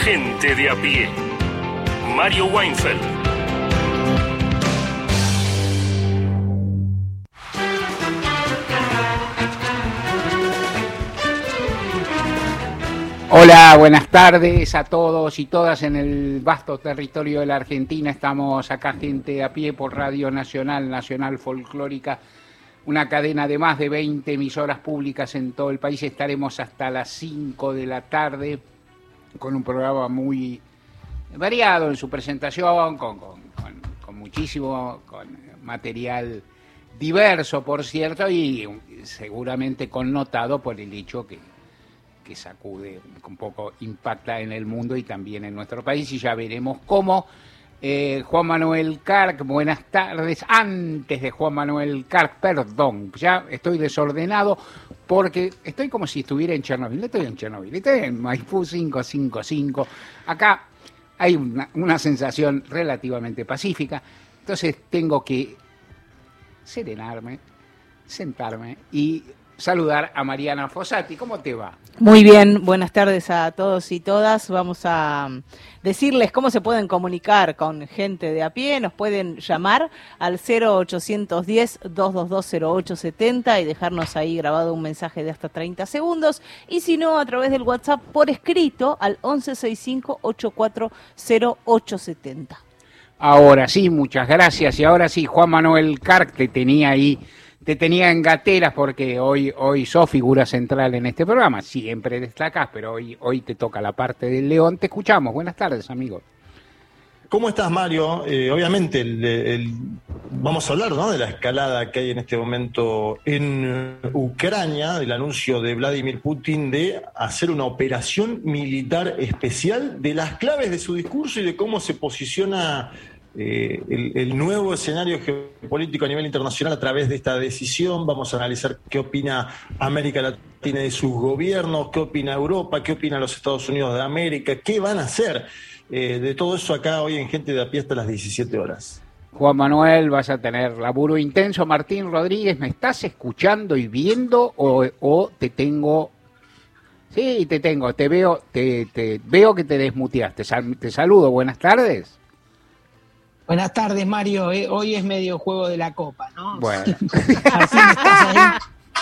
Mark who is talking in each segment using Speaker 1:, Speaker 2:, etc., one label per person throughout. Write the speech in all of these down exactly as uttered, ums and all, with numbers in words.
Speaker 1: Gente de a pie. Mario Weinfeld.
Speaker 2: Hola, buenas tardes a todos y todas en el vasto territorio de la Argentina. Estamos acá, Gente a pie, por Radio Nacional, Nacional Folclórica, una cadena de más de veinte emisoras públicas en todo el país. Estaremos hasta las cinco de la tarde con un programa muy variado en su presentación, con, con, con, con muchísimo con material diverso, por cierto, y seguramente connotado por el hecho que que sacude, un poco impacta en el mundo y también en nuestro país, y ya veremos cómo. eh, Juan Manuel Carc, buenas tardes. Antes de Juan Manuel Carc, perdón, ya estoy desordenado porque estoy como si estuviera en Chernobyl. Estoy en Chernobyl, estoy en Maipú cinco cinco cinco. Acá hay una, una sensación relativamente pacífica, entonces tengo que serenarme, sentarme y saludar a Mariana Fossati. ¿Cómo te va?
Speaker 3: Muy bien, buenas tardes a todos y todas. Vamos a decirles cómo se pueden comunicar con Gente de a pie. Nos pueden llamar al cero ochocientos diez, doscientos veintidós, cero ocho setenta y dejarnos ahí grabado un mensaje de hasta treinta segundos. Y si no, a través del WhatsApp por escrito al once sesenta y cinco, ochenta y cuatro cero ocho setenta.
Speaker 2: Ahora sí, muchas gracias. Y ahora sí, Juan Manuel Carc te tenía ahí, te tenía en gateras porque hoy, hoy sos figura central en este programa. Siempre destacás, pero hoy, hoy te toca la parte del León. Te escuchamos. Buenas tardes, amigo.
Speaker 4: ¿Cómo estás, Mario? Eh, obviamente el, el, vamos a hablar, ¿no?, de la escalada que hay en este momento en Ucrania, del anuncio de Vladimir Putin de hacer una operación militar especial, de las claves de su discurso y de cómo se posiciona eh, el, el nuevo escenario geopolítico a nivel internacional a través de esta decisión. Vamos a analizar qué opina América Latina de sus gobiernos, qué opina Europa, qué opina los Estados Unidos de América, qué van a hacer. Eh, de todo eso acá hoy en Gente de a pie hasta las diecisiete horas.
Speaker 2: Juan Manuel, vas a tener laburo intenso. Martín Rodríguez, ¿me estás escuchando y viendo o, o te tengo? Sí, te tengo, te veo, te, te veo que te desmuteaste. Sal, te saludo, buenas tardes.
Speaker 5: Buenas tardes, Mario. Eh, hoy es medio juego de la copa, ¿no?
Speaker 2: Bueno.
Speaker 5: Así estás ahí.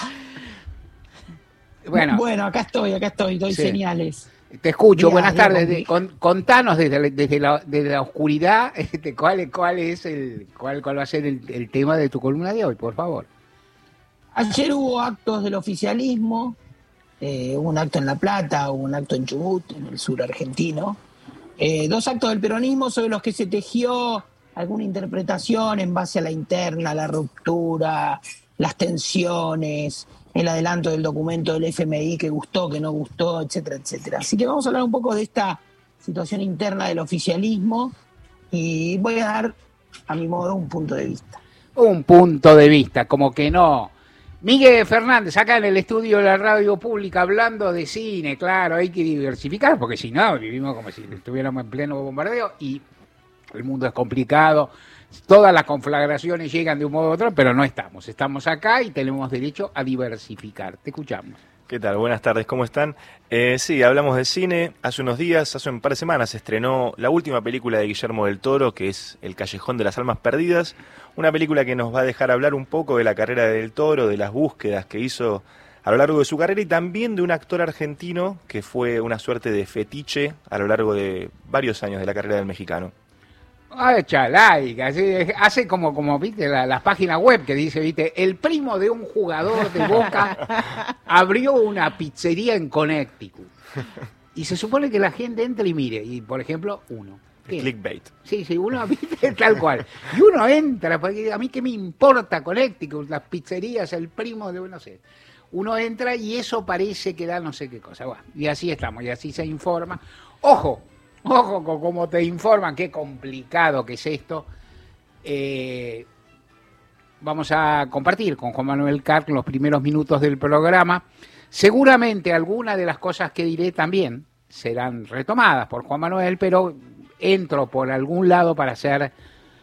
Speaker 2: Bueno,
Speaker 5: bueno, acá estoy, acá estoy, doy
Speaker 2: sí.
Speaker 5: señales.
Speaker 2: Te escucho,
Speaker 5: Diga,
Speaker 2: buenas
Speaker 5: diga,
Speaker 2: tardes. De, con, contanos desde, desde, la, desde la oscuridad este, cuál, cuál es el cuál, cuál va a ser el, el tema de tu columna de hoy, por favor.
Speaker 5: Ayer hubo actos del oficialismo, eh, hubo un acto en La Plata, hubo un acto en Chubut, en el sur argentino. Eh, dos actos del peronismo sobre los que se tejió alguna interpretación en base a la interna, la ruptura, las tensiones, el adelanto del documento del F M I que gustó, que no gustó, etcétera, etcétera. Así que vamos a hablar un poco de esta situación interna del oficialismo y voy a dar, a mi modo, un punto de vista.
Speaker 2: Un punto de vista, como que no. Miguel Fernández, acá en el estudio de la radio pública, hablando de cine, claro, hay que diversificar, porque si no, vivimos como si estuviéramos en pleno bombardeo y el mundo es complicado. Todas las conflagraciones llegan de un modo u otro, pero no estamos. Estamos acá y tenemos derecho a diversificar. Te escuchamos.
Speaker 6: ¿Qué tal? Buenas tardes, ¿cómo están? Eh, sí, hablamos de cine. Hace unos días, hace un par de semanas, se estrenó la última película de Guillermo del Toro, que es El Callejón de las Almas Perdidas. Una película que nos va a dejar hablar un poco de la carrera de Del Toro, de las búsquedas que hizo a lo largo de su carrera y también de un actor argentino que fue una suerte de fetiche a lo largo de varios años de la carrera del mexicano.
Speaker 2: Ay, chalaica, hace como, como viste, la, las páginas web que dice, viste, el primo de un jugador de Boca abrió una pizzería en Connecticut. Y se supone que la gente entra y mire, y por ejemplo, uno. ¿Qué?
Speaker 6: Clickbait.
Speaker 2: Sí, sí, uno, viste, tal cual. Y uno entra, porque a mí qué me importa Connecticut, las pizzerías, el primo de, no sé. Uno entra y eso parece que da no sé qué cosa. Bueno, y así estamos, y así se informa. ¡Ojo! Ojo con cómo te informan, qué complicado que es esto. Eh, vamos a compartir con Juan Manuel Carc los primeros minutos del programa. Seguramente algunas de las cosas que diré también serán retomadas por Juan Manuel, pero entro por algún lado para hacer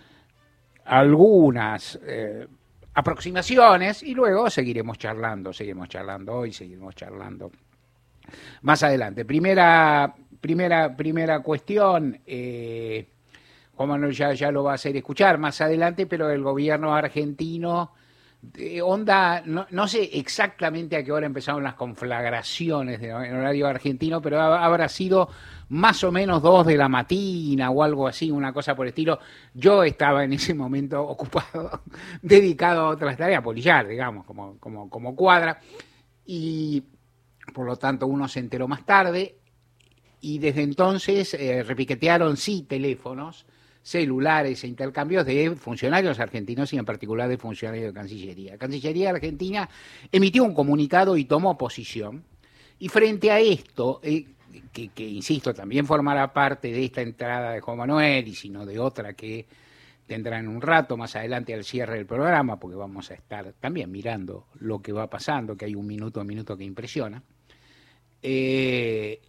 Speaker 2: algunas eh, aproximaciones y luego seguiremos charlando, seguiremos charlando hoy, seguiremos charlando más adelante. Primera... primera, primera cuestión, eh, Juan Manuel ya, ya lo va a hacer escuchar más adelante, pero el gobierno argentino, eh, onda, no, no sé exactamente a qué hora empezaron las conflagraciones de, en horario argentino, pero ha, habrá sido más o menos dos de la mañana o algo así, una cosa por el estilo. Yo estaba en ese momento ocupado, dedicado a otras tareas, polillar, digamos, como, como, como cuadra, y por lo tanto uno se enteró más tarde, y desde entonces eh, repiquetearon sí teléfonos, celulares e intercambios de funcionarios argentinos y en particular de funcionarios de Cancillería. Cancillería Argentina emitió un comunicado y tomó posición, y frente a esto, eh, que, que insisto, también formará parte de esta entrada de Juan Manuel y sino de otra que tendrá en un rato más adelante al cierre del programa, porque vamos a estar también mirando lo que va pasando, que hay un minuto a minuto que impresiona. Eh,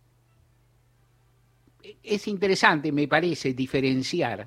Speaker 2: es interesante, me parece, diferenciar,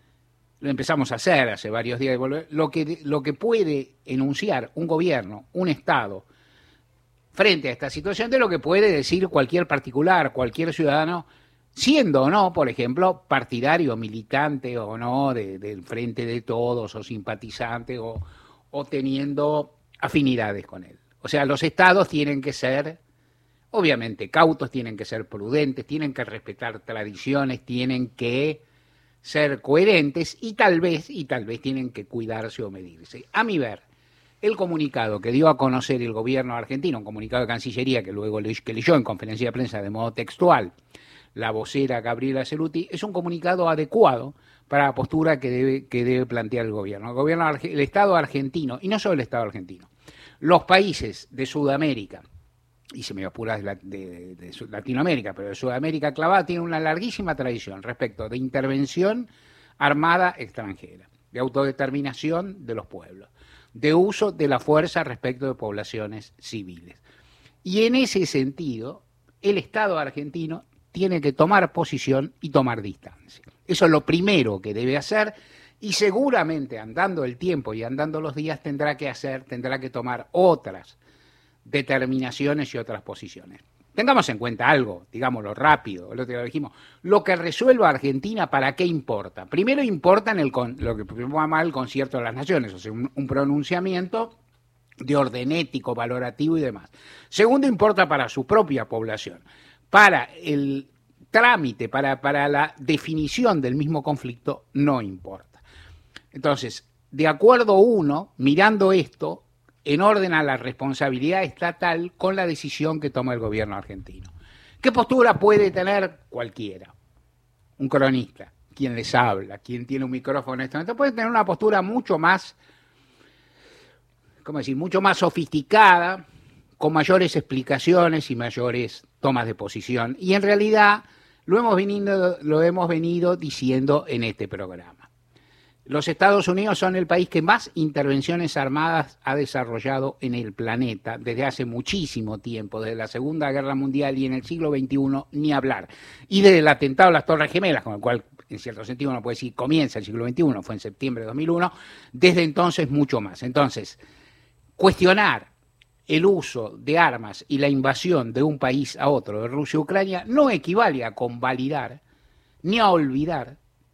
Speaker 2: lo empezamos a hacer hace varios días, lo que, lo que puede enunciar un gobierno, un Estado, frente a esta situación, de lo que puede decir cualquier particular, cualquier ciudadano, siendo o no, por ejemplo, partidario, militante o no de, del Frente de Todos o simpatizante o, o teniendo afinidades con él. O sea, los estados tienen que ser, obviamente, cautos, tienen que ser prudentes, tienen que respetar tradiciones, tienen que ser coherentes y tal vez, y tal vez tienen que cuidarse o medirse. A mi ver, el comunicado que dio a conocer el gobierno argentino, un comunicado de Cancillería que luego le, que leyó en conferencia de prensa de modo textual la vocera Gabriela Cerruti, es un comunicado adecuado para la postura que debe, que debe plantear el gobierno. El gobierno, el Estado argentino, y no solo el Estado argentino, los países de Sudamérica, y se me apura de, de, de, de Latinoamérica, pero de Sudamérica clavada, tienen una larguísima tradición respecto de intervención armada extranjera, de autodeterminación de los pueblos, de uso de la fuerza respecto de poblaciones civiles. Y en ese sentido, el Estado argentino tiene que tomar posición y tomar distancia. Eso es lo primero que debe hacer, y seguramente andando el tiempo y andando los días tendrá que hacer, tendrá que tomar otras determinaciones y otras posiciones. Tengamos en cuenta algo, digámoslo rápido, lo que dijimos, lo que resuelva Argentina, ¿para qué importa? Primero importa en el con, lo que se llama el concierto de las naciones, o sea, un, un pronunciamiento de orden ético, valorativo y demás. Segundo, importa para su propia población, para el trámite, para, para la definición del mismo conflicto, no importa. Entonces, de acuerdo uno, mirando esto, en orden a la responsabilidad estatal con la decisión que toma el gobierno argentino. ¿Qué postura puede tener cualquiera? Un cronista, quien les habla, quien tiene un micrófono en este momento, puede tener una postura mucho más, ¿cómo decir?, mucho más sofisticada, con mayores explicaciones y mayores tomas de posición. Y en realidad lo hemos venido, lo hemos venido diciendo en este programa. Los Estados Unidos son el país que más intervenciones armadas ha desarrollado en el planeta desde hace muchísimo tiempo, desde la Segunda Guerra Mundial, y en el siglo veintiuno ni hablar. Y desde el atentado a las Torres Gemelas, con el cual en cierto sentido uno puede decir comienza el siglo veintiuno, fue en septiembre de dos mil uno, desde entonces mucho más. Entonces, cuestionar el uso de armas y la invasión de un país a otro, de Rusia a Ucrania, no equivale a convalidar ni a olvidar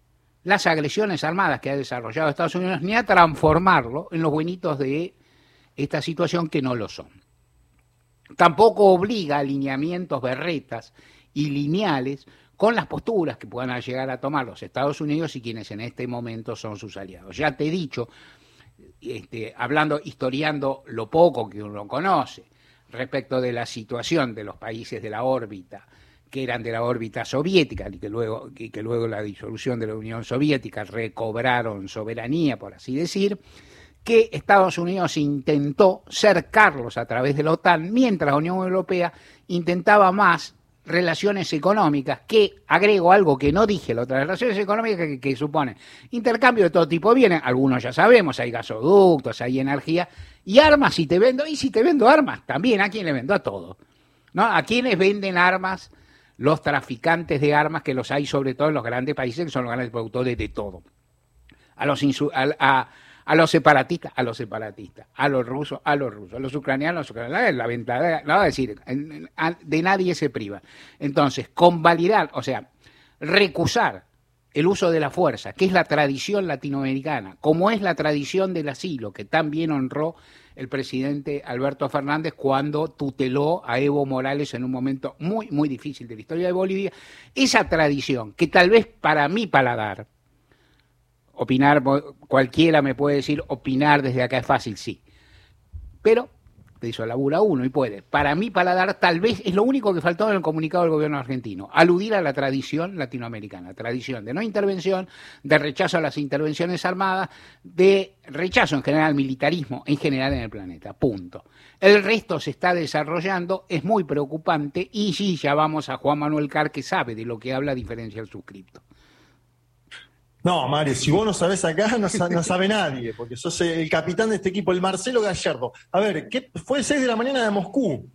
Speaker 2: las agresiones armadas que ha desarrollado Estados Unidos, ni a transformarlo en los buenitos de esta situación, que no lo son. Tampoco obliga a alineamientos berretas y lineales con las posturas que puedan llegar a tomar los Estados Unidos y quienes en este momento son sus aliados. Ya te he dicho, este, hablando, historiando lo poco que uno conoce respecto de la situación de los países de la órbita, que eran de la órbita soviética y que luego, y que luego la disolución de la Unión Soviética recobraron soberanía, por así decir, que Estados Unidos intentó cercarlos a través de la OTAN, mientras la Unión Europea intentaba más relaciones económicas, que, agrego algo que no dije, las otras relaciones económicas que, que suponen intercambio de todo tipo de bienes, algunos ya sabemos, hay gasoductos, hay energía, y armas, si te vendo, y si te vendo armas, también, ¿a quién le vendo? A todo, ¿no? ¿A quiénes venden armas? Los traficantes de armas, que los hay sobre todo en los grandes países, que son los grandes productores de todo. A los, insu a, a, A los separatistas, a los separatistas, a los rusos, a los rusos, a los ucranianos, a los ucranianos, la venta, no, es decir, de nadie se priva. Entonces, convalidar, o sea, recusar el uso de la fuerza, que es la tradición latinoamericana, como es la tradición del asilo, que también honró el presidente Alberto Fernández cuando tuteló a Evo Morales en un momento muy, muy difícil de la historia de Bolivia, esa tradición, que tal vez para mi paladar, opinar, cualquiera me puede decir, opinar desde acá es fácil, sí. Pero de eso labura uno y puede. Para mí, paladar, tal vez es lo único que faltó en el comunicado del gobierno argentino, aludir a la tradición latinoamericana, tradición de no intervención, de rechazo a las intervenciones armadas, de rechazo en general al militarismo, en general en el planeta, punto. El resto se está desarrollando, es muy preocupante, y sí, ya vamos a Juan Manuel Carr, que sabe de lo que habla, a diferencia del suscripto.
Speaker 4: No, Mario, si vos no sabés acá, no, no sabe nadie, porque sos el capitán de este equipo, el Marcelo Gallardo. A ver, ¿qué fue seis de la mañana de Moscú?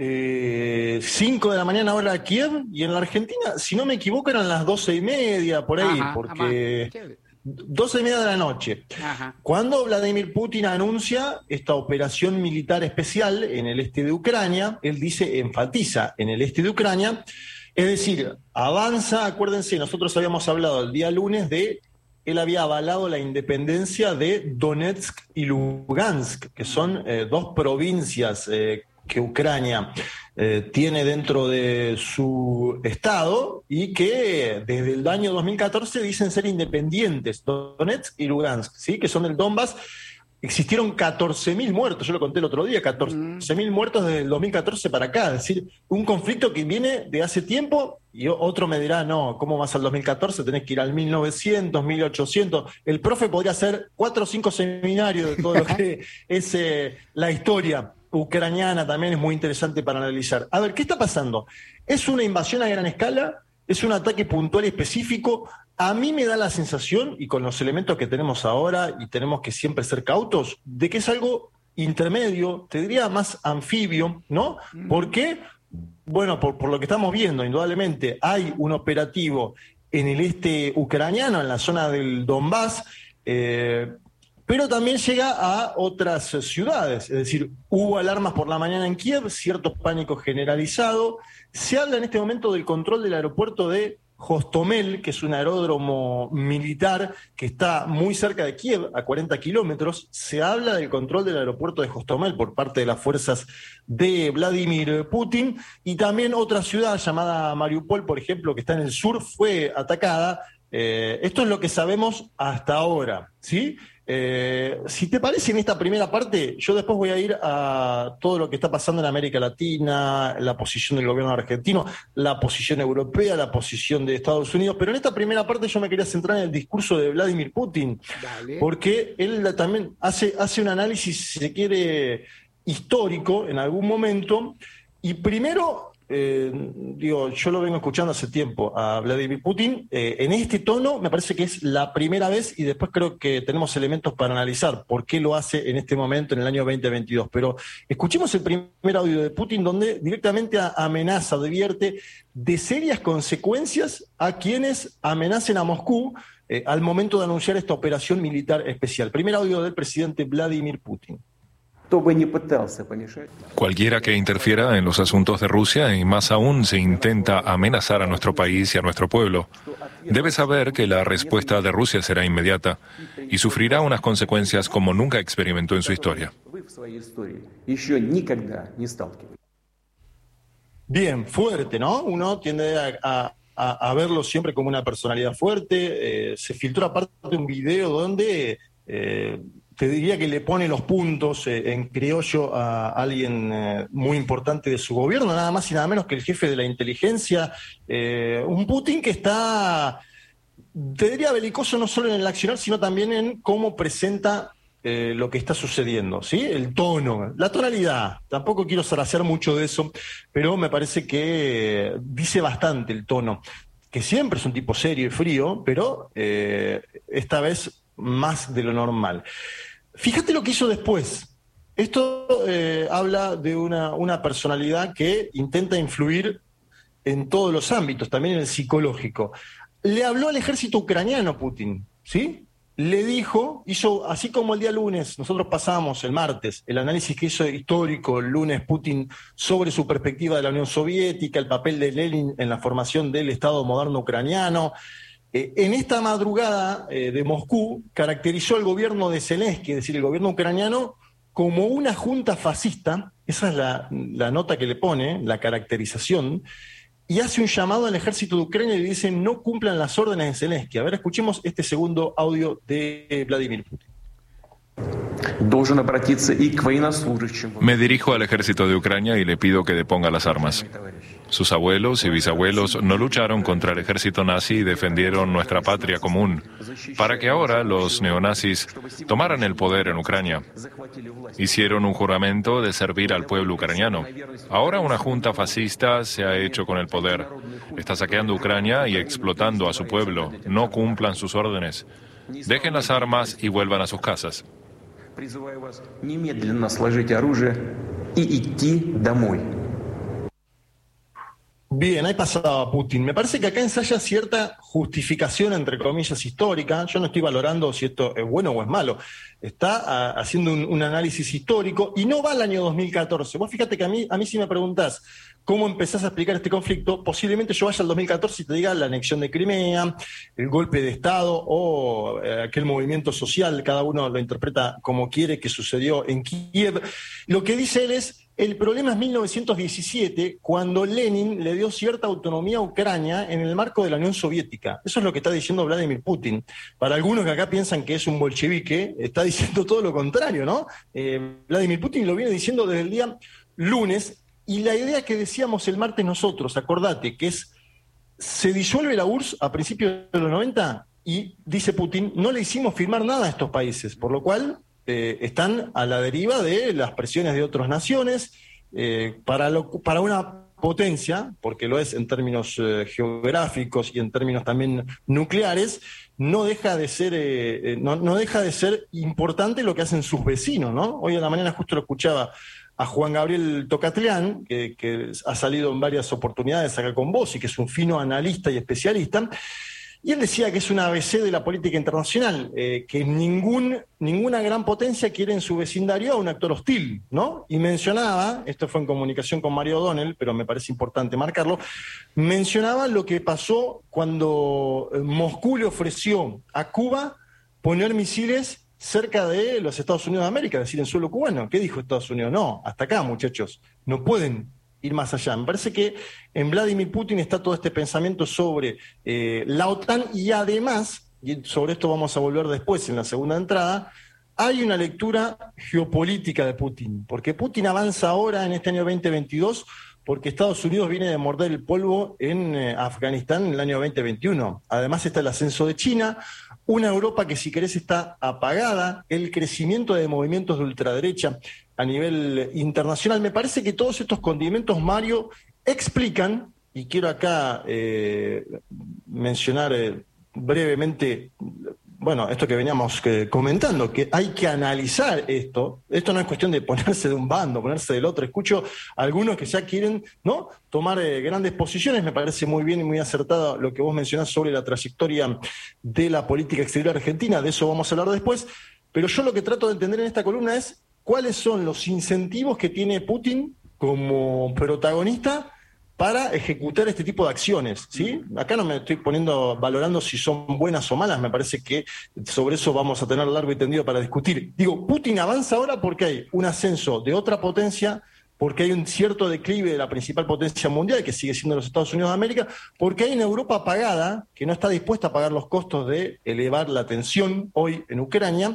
Speaker 4: Eh, cinco de la mañana hora de Kiev, y en la Argentina, si no me equivoco, eran las doce y media, por ahí,
Speaker 2: Ajá,
Speaker 4: porque
Speaker 2: ajá.
Speaker 4: doce y media de la noche.
Speaker 2: Ajá.
Speaker 4: Cuando Vladimir Putin anuncia esta operación militar especial en el este de Ucrania, él dice, enfatiza en el este de Ucrania. Es decir, avanza, acuérdense, nosotros habíamos hablado el día lunes de, él había avalado la independencia de Donetsk y Lugansk, que son eh, dos provincias eh, que Ucrania eh, tiene dentro de su estado y que desde el año dos mil catorce dicen ser independientes, Donetsk y Lugansk, ¿sí? Que son del Donbass. Existieron catorce mil muertos, yo lo conté el otro día, catorce mil muertos desde el dos mil catorce para acá, es decir, un conflicto que viene de hace tiempo, y otro me dirá, no, ¿cómo vas al dos mil catorce? Tenés que ir al mil novecientos, mil ochocientos, el profe podría hacer cuatro o cinco seminarios de todo lo que es eh, la historia ucraniana, también es muy interesante para analizar. A ver, ¿qué está pasando? ¿Es una invasión a gran escala? ¿Es un ataque puntual y específico? A mí me da la sensación, y con los elementos que tenemos ahora, y tenemos que siempre ser cautos, de que es algo intermedio, te diría más anfibio, ¿no? ¿Por qué? Bueno, por, por lo que estamos viendo, indudablemente, hay un operativo en el este ucraniano, en la zona del Donbass, eh, pero también llega a otras ciudades, es decir, hubo alarmas por la mañana en Kiev, cierto pánico generalizado. Se habla en este momento del control del aeropuerto de Hostomel, que es un aeródromo militar que está muy cerca de Kiev, a cuarenta kilómetros. Se habla del control del aeropuerto de Hostomel por parte de las fuerzas de Vladimir Putin, y también otra ciudad llamada Mariupol, por ejemplo, que está en el sur, fue atacada. Eh, esto es lo que sabemos hasta ahora, ¿sí? Eh, si te parece, en esta primera parte, yo después voy a ir a todo lo que está pasando en América Latina, la posición del gobierno argentino, la posición europea, la posición de Estados Unidos, pero en esta primera parte yo me quería centrar en el discurso de Vladimir Putin, Dale. Porque él también hace, hace un análisis, si se quiere, histórico en algún momento, y primero... Eh, digo, yo lo vengo escuchando hace tiempo a Vladimir Putin, eh, en este tono me parece que es la primera vez, y después creo que tenemos elementos para analizar por qué lo hace en este momento, en el año veinte veintidós, pero escuchemos el primer audio de Putin donde directamente amenaza, advierte de serias consecuencias a quienes amenacen a Moscú eh, al momento de anunciar esta operación militar especial. Primer audio del presidente Vladimir Putin.
Speaker 7: Cualquiera que interfiera en los asuntos de Rusia, y más aún si intenta amenazar a nuestro país y a nuestro pueblo, debe saber que la respuesta de Rusia será inmediata y sufrirá unas consecuencias como nunca experimentó en su historia.
Speaker 4: Bien, fuerte, ¿no? Uno tiende a, a, a verlo siempre como una personalidad fuerte. Eh, se filtró aparte un video donde... Eh, te diría que le pone los puntos eh, en criollo a alguien eh, muy importante de su gobierno, nada más y nada menos que el jefe de la inteligencia, eh, un Putin que está, te diría, belicoso no solo en el accionar, sino también en cómo presenta eh, lo que está sucediendo, ¿sí? El tono, la tonalidad, tampoco quiero zarasear mucho de eso, pero me parece que dice bastante el tono, que siempre es un tipo serio y frío, pero eh, esta vez más de lo normal. Fíjate lo que hizo después. Esto eh, habla de una, una personalidad que intenta influir en todos los ámbitos, también en el psicológico. Le habló al ejército ucraniano Putin, ¿sí? le dijo, hizo, así como el día lunes, nosotros pasamos el martes, el análisis que hizo histórico el lunes Putin sobre su perspectiva de la Unión Soviética, el papel de Lenin en la formación del Estado moderno ucraniano. Eh, en esta madrugada eh, de Moscú caracterizó el gobierno de Zelensky, es decir, el gobierno ucraniano, como una junta fascista, esa es la, la nota que le pone, la caracterización, y hace un llamado al ejército de Ucrania y le dice no cumplan las órdenes de Zelensky. A ver, escuchemos este segundo audio de Vladimir Putin.
Speaker 7: Me dirijo al ejército de Ucrania y le pido que deponga las armas. Sus abuelos y bisabuelos no lucharon contra el ejército nazi y defendieron nuestra patria común, para que ahora los neonazis tomaran el poder en Ucrania. Hicieron un juramento de servir al pueblo ucraniano. Ahora una junta fascista se ha hecho con el poder. Está saqueando Ucrania y explotando a su pueblo. No cumplan sus órdenes. Dejen las armas y vuelvan a sus casas.
Speaker 4: Bien, ahí pasaba Putin. Me parece que acá ensaya cierta justificación, entre comillas, histórica. Yo no estoy valorando si esto es bueno o es malo. Está a, haciendo un, un análisis histórico y no va al año dos mil catorce. Vos fíjate que a mí, a mí si me preguntás cómo empezás a explicar este conflicto, posiblemente yo vaya al dos mil catorce y te diga la anexión de Crimea, el golpe de Estado o eh, aquel movimiento social, cada uno lo interpreta como quiere, que sucedió en Kiev. Lo que dice él es, el problema es mil novecientos diecisiete, cuando Lenin le dio cierta autonomía a Ucrania en el marco de la Unión Soviética. Eso es lo que está diciendo Vladimir Putin. Para algunos que acá piensan que es un bolchevique, está diciendo todo lo contrario, ¿no? Eh, Vladimir Putin lo viene diciendo desde el día lunes, y la idea que decíamos el martes nosotros, acordate, que es, se disuelve la U R S S a principios de los noventa y, dice Putin, no le hicimos firmar nada a estos países, por lo cual eh, están a la deriva de las presiones de otras naciones eh, para, lo, para una potencia, porque lo es en términos eh, geográficos y en términos también nucleares, no deja de ser eh, no, no deja de ser importante lo que hacen sus vecinos, ¿no? Hoy a la mañana justo lo escuchaba a Juan Gabriel Tocatlián, que, que ha salido en varias oportunidades acá con vos y que es un fino analista y especialista, y él decía que es una A B C de la política internacional, eh, que ningún, ninguna gran potencia quiere en su vecindario a un actor hostil, ¿no? Y mencionaba, esto fue en comunicación con Mario O'Donnell, pero me parece importante marcarlo, mencionaba lo que pasó cuando Moscú le ofreció a Cuba poner misiles cerca de los Estados Unidos de América, es decir, en suelo cubano. ¿Qué dijo Estados Unidos? No, hasta acá, muchachos, no pueden ir más allá. Me parece que en Vladimir Putin está todo este pensamiento sobre eh, la OTAN y además, y sobre esto vamos a volver después en la segunda entrada, hay una lectura geopolítica de Putin, porque Putin avanza ahora en este año veinte veintidós porque Estados Unidos viene de morder el polvo en eh, Afganistán en el año veinte veintiuno. Además está el ascenso de China, una Europa que si querés está apagada, el crecimiento de movimientos de ultraderecha a nivel internacional. Me parece que todos estos condimentos, Mario, explican, y quiero acá eh, mencionar eh, brevemente, bueno, esto que veníamos eh, comentando, que hay que analizar esto. Esto no es cuestión de ponerse de un bando, ponerse del otro. Escucho a algunos que ya quieren, ¿no?, tomar eh, grandes posiciones. Me parece muy bien y muy acertado lo que vos mencionás sobre la trayectoria de la política exterior argentina. De eso vamos a hablar después. Pero yo lo que trato de entender en esta columna es cuáles son los incentivos que tiene Putin como protagonista para ejecutar este tipo de acciones, ¿sí? Acá no me estoy poniendo, valorando si son buenas o malas, me parece que sobre eso vamos a tener largo y tendido para discutir. Digo, Putin avanza ahora porque hay un ascenso de otra potencia, porque hay un cierto declive de la principal potencia mundial, que sigue siendo los Estados Unidos de América, porque hay una Europa apagada, que no está dispuesta a pagar los costos de elevar la tensión hoy en Ucrania.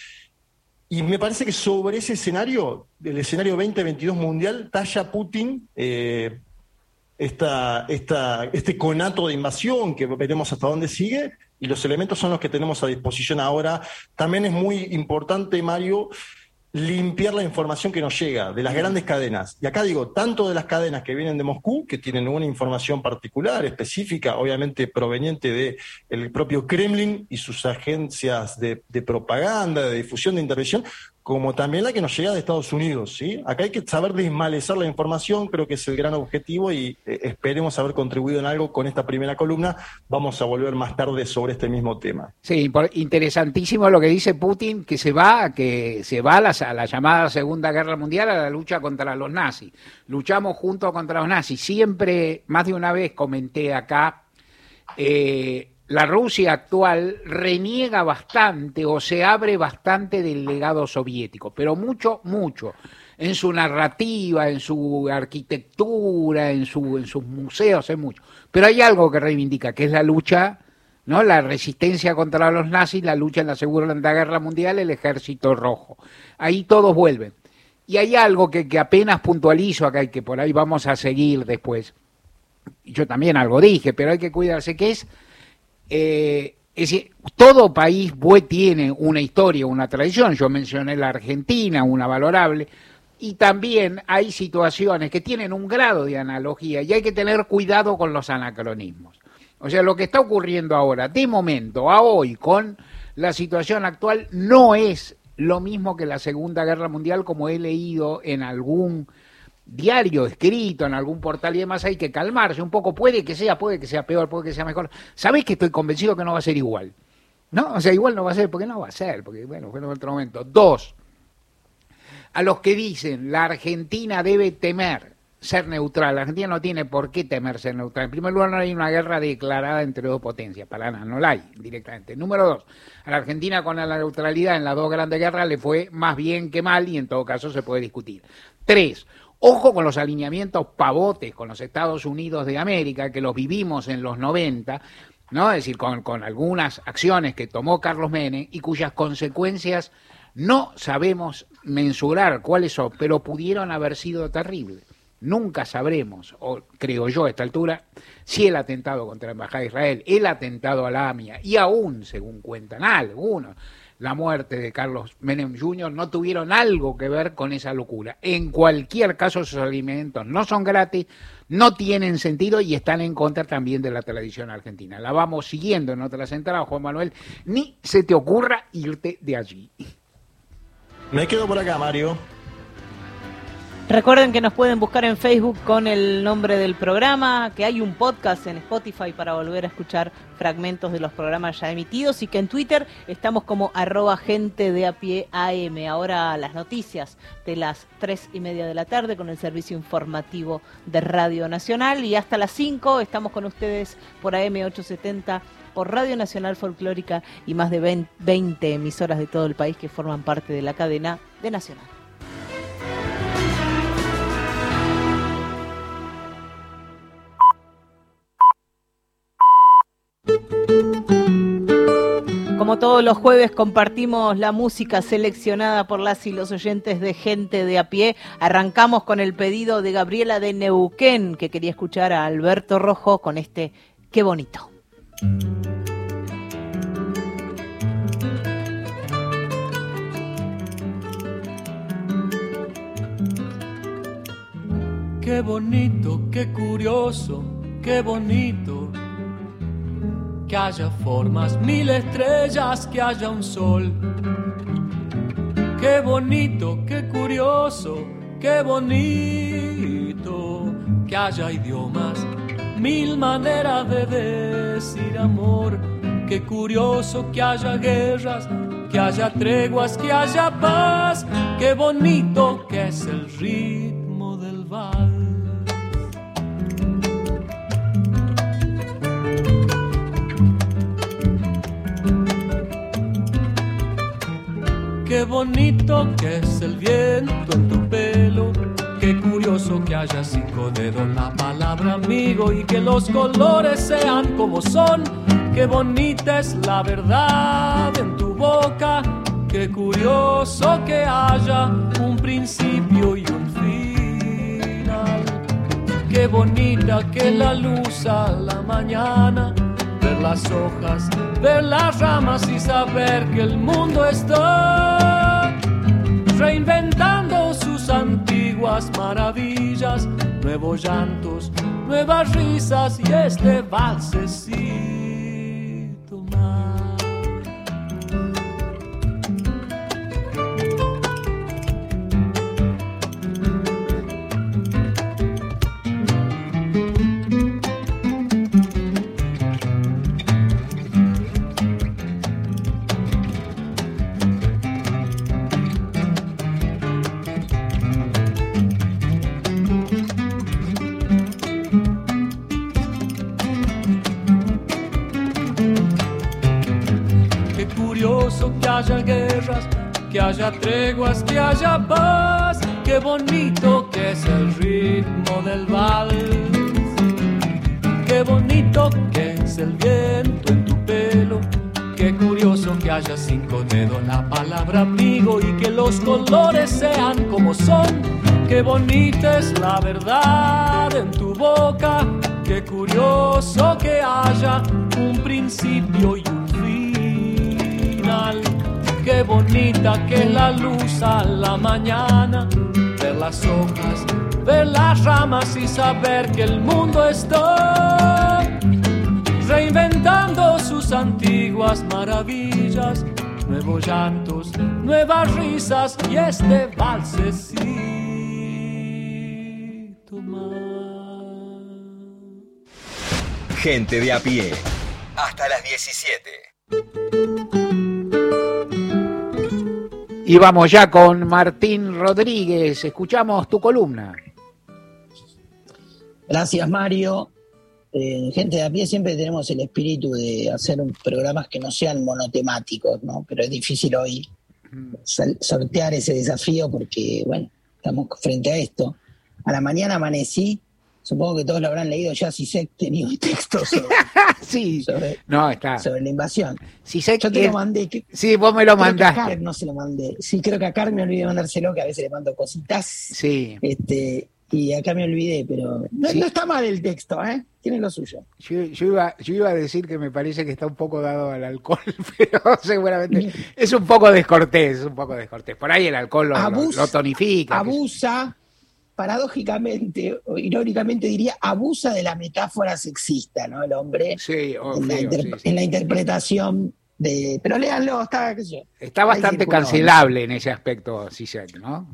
Speaker 4: Y me parece que sobre ese escenario, el escenario veinte veintidós mundial, talla Putin eh, esta, esta, este conato de invasión, que veremos hasta dónde sigue, y los elementos son los que tenemos a disposición ahora. También es muy importante, Mario, limpiar la información que nos llega de las grandes cadenas. Y acá digo, tanto de las cadenas que vienen de Moscú, que tienen una información particular, específica, obviamente proveniente del propio Kremlin y sus agencias de, de propaganda, de difusión, de intervención, como también la que nos llega de Estados Unidos, ¿sí? Acá hay que saber desmalezar la información, creo que es el gran objetivo y eh, esperemos haber contribuido en algo con esta primera columna. Vamos a volver más tarde sobre este mismo tema.
Speaker 2: Sí, interesantísimo lo que dice Putin, que se va, que se va a la, a la llamada Segunda Guerra Mundial, a la lucha contra los nazis. Luchamos juntos contra los nazis. Siempre, más de una vez comenté acá, eh, la Rusia actual reniega bastante o se abre bastante del legado soviético, pero mucho, mucho, en su narrativa, en su arquitectura, en, su, en sus museos, en mucho. Pero hay algo que reivindica, que es la lucha, ¿no? La resistencia contra los nazis, la lucha en la Segunda Guerra Mundial, el Ejército Rojo. Ahí todos vuelven. Y hay algo que, que apenas puntualizo acá y que por ahí vamos a seguir después. Yo también algo dije, pero hay que cuidarse, que es... Eh, es decir, todo país tiene una historia, una tradición. Yo mencioné la Argentina, una valorable, y también hay situaciones que tienen un grado de analogía y hay que tener cuidado con los anacronismos. O sea, lo que está ocurriendo ahora, de momento, a hoy, con la situación actual, no es lo mismo que la Segunda Guerra Mundial, como he leído en algún diario escrito, en algún portal y demás. Hay que calmarse un poco, puede que sea, puede que sea peor, puede que sea mejor. ¿Sabéis que estoy convencido que no va a ser igual? ¿No? O sea, igual no va a ser, porque no va a ser, porque bueno, fue en otro momento. Dos, a los que dicen la Argentina debe temer ser neutral, la Argentina no tiene por qué temer ser neutral. En primer lugar, no hay una guerra declarada entre dos potencias, para nada, no la hay directamente. Número dos, a la Argentina con la neutralidad en las dos grandes guerras le fue más bien que mal y en todo caso se puede discutir. Tres, ojo con los alineamientos pavotes con los Estados Unidos de América, que los vivimos en los noventa, ¿no? Es decir, con, con algunas acciones que tomó Carlos Menem y cuyas consecuencias no sabemos mensurar cuáles son, pero pudieron haber sido terribles. Nunca sabremos, o creo yo a esta altura, si el atentado contra la Embajada de Israel, el atentado a la AMIA y aún, según cuentan algunos, la muerte de Carlos Menem junior no tuvieron algo que ver con esa locura. En cualquier caso, esos alimentos no son gratis, no tienen sentido y están en contra también de la tradición argentina. La vamos siguiendo en otras entradas, Juan Manuel, ni se te ocurra irte de allí.
Speaker 4: Me quedo por acá, Mario.
Speaker 3: Recuerden que nos pueden buscar en Facebook con el nombre del programa, que hay un podcast en Spotify para volver a escuchar fragmentos de los programas ya emitidos y que en Twitter estamos como arroba gente de a pie A M. Ahora las noticias de las tres y media de la tarde con el servicio informativo de Radio Nacional y hasta las cinco estamos con ustedes por A M ochocientos setenta por Radio Nacional Folclórica y más de veinte emisoras de todo el país que forman parte de la cadena de Nacional. Como todos los jueves compartimos la música seleccionada por las y los oyentes de Gente de a Pie. Arrancamos con el pedido de Gabriela de Neuquén, que quería escuchar a Alberto Rojo con este Qué bonito.
Speaker 8: Qué bonito, qué curioso, qué bonito. Que haya formas, mil estrellas, que haya un sol. Qué bonito, qué curioso, qué bonito. Que haya idiomas, mil maneras de decir amor. Qué curioso que haya guerras, que haya treguas, que haya paz. Qué bonito que es el ritmo del vals. Qué bonito que es el viento en tu pelo. Qué curioso que haya cinco dedos la palabra amigo y que los colores sean como son. Qué bonita es la verdad en tu boca. Qué curioso que haya un principio y un final. Qué bonita que la luz a la mañana. Ver las hojas, ver las ramas y saber que el mundo está reinventando sus antiguas maravillas, nuevos llantos, nuevas risas y este valsecito más. haya guerras, que haya treguas, que haya paz. Qué bonito que es el ritmo del vals. Qué bonito que es el viento en tu pelo. Qué curioso que haya cinco dedos la palabra amigo y que los colores sean como son. Qué bonita es la verdad en tu boca. Qué curioso que haya un principio y un final. Qué bonita que es la luz a la mañana. Ver las hojas, ver las ramas y saber que el mundo está reinventando sus antiguas maravillas. Nuevos llantos, nuevas risas y este valsecito más.
Speaker 9: Gente de a pie. Hasta las diecisiete.
Speaker 2: Y vamos ya con Martín Rodríguez. Escuchamos tu columna.
Speaker 5: Gracias, Mario. Eh, gente de a pie siempre tenemos el espíritu de hacer un, programas que no sean monotemáticos, ¿no? Pero es difícil hoy sal, sortear ese desafío porque, bueno, estamos frente a esto. A la mañana amanecí, supongo que todos lo habrán leído ya, si sé tenía un texto sobre,
Speaker 2: sí,
Speaker 5: sobre,
Speaker 2: no, está.
Speaker 5: sobre la invasión.
Speaker 2: Si sé
Speaker 5: Yo te
Speaker 2: que...
Speaker 5: lo mandé. Que,
Speaker 2: sí, vos me lo
Speaker 5: creo
Speaker 2: mandaste.
Speaker 5: Que a Carl no se lo mandé. Sí, creo que a Carl me olvidé de mandárselo, que a veces le mando cositas.
Speaker 2: Sí.
Speaker 5: Este, y acá me olvidé, pero no, sí. no está mal el texto, ¿eh? Tiene lo suyo.
Speaker 2: Yo, yo, iba, yo iba a decir que me parece que está un poco dado al alcohol, pero seguramente es un poco descortés, es un poco descortés. Por ahí el alcohol lo, Abus, lo, lo tonifica.
Speaker 5: Abusa, paradójicamente, o irónicamente diría, abusa de la metáfora sexista, ¿no? El hombre
Speaker 2: sí, oh,
Speaker 5: en, la
Speaker 2: feo,
Speaker 5: inter,
Speaker 2: sí, sí.
Speaker 5: en la interpretación de... Pero léanlo, está, qué sé yo.
Speaker 2: Está bastante cancelable en ese aspecto, Zizek, ¿no?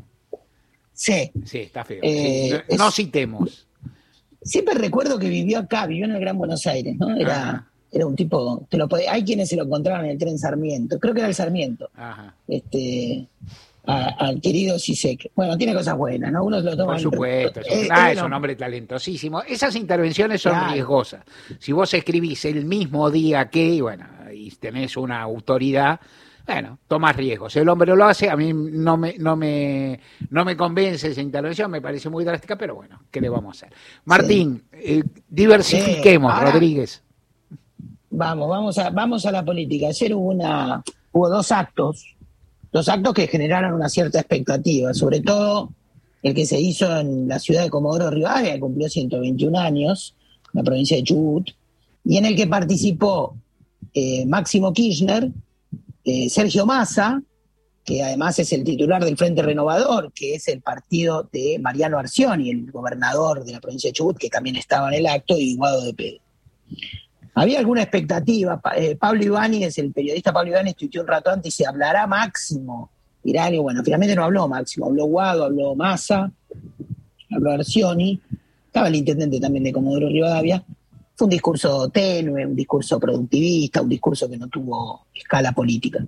Speaker 5: Sí.
Speaker 2: Sí, está feo.
Speaker 5: Eh,
Speaker 2: sí. No,
Speaker 5: es,
Speaker 2: no citemos.
Speaker 5: Siempre recuerdo que vivió acá, vivió en el Gran Buenos Aires, ¿no? Era,
Speaker 2: Ajá.
Speaker 5: era un tipo, te lo podés, hay quienes se lo encontraban en el tren Sarmiento, creo que era el Sarmiento.
Speaker 2: Ajá.
Speaker 5: Este, a, al querido Zizek. Bueno, tiene cosas buenas, ¿no? Uno lo toma.
Speaker 2: Por supuesto,
Speaker 5: en,
Speaker 2: eh, ah, es un hombre talentosísimo. Esas intervenciones son claro. riesgosas. Si vos escribís el mismo día que, y bueno, y tenés una autoridad, bueno, tomás riesgos. El hombre lo hace, a mí no me, no me, no me convence esa intervención, me parece muy drástica, pero bueno, ¿qué le vamos a hacer? Martín, sí. eh, diversifiquemos, sí. Ahora, Rodríguez.
Speaker 5: Vamos, vamos a, vamos a la política. Ayer hubo una, hubo dos actos, dos actos que generaron una cierta expectativa, sobre todo el que se hizo en la ciudad de Comodoro Rivadavia, que cumplió ciento veintiún años, en la provincia de Chubut, y en el que participó eh, Máximo Kirchner, Eh, Sergio Massa, que además es el titular del Frente Renovador, que es el partido de Mariano Arcioni, el gobernador de la provincia de Chubut, que también estaba en el acto, y Guado de Pedro. Había alguna expectativa. Eh, Pablo Ibáñez, el periodista Pablo Ibáñez, tuiteó un rato antes y se hablará Máximo. Dirá algo, bueno, finalmente no habló Máximo, habló Guado, habló Massa, habló Arcioni, estaba el intendente también de Comodoro Rivadavia. Fue un discurso tenue, un discurso productivista, un discurso que no tuvo escala política.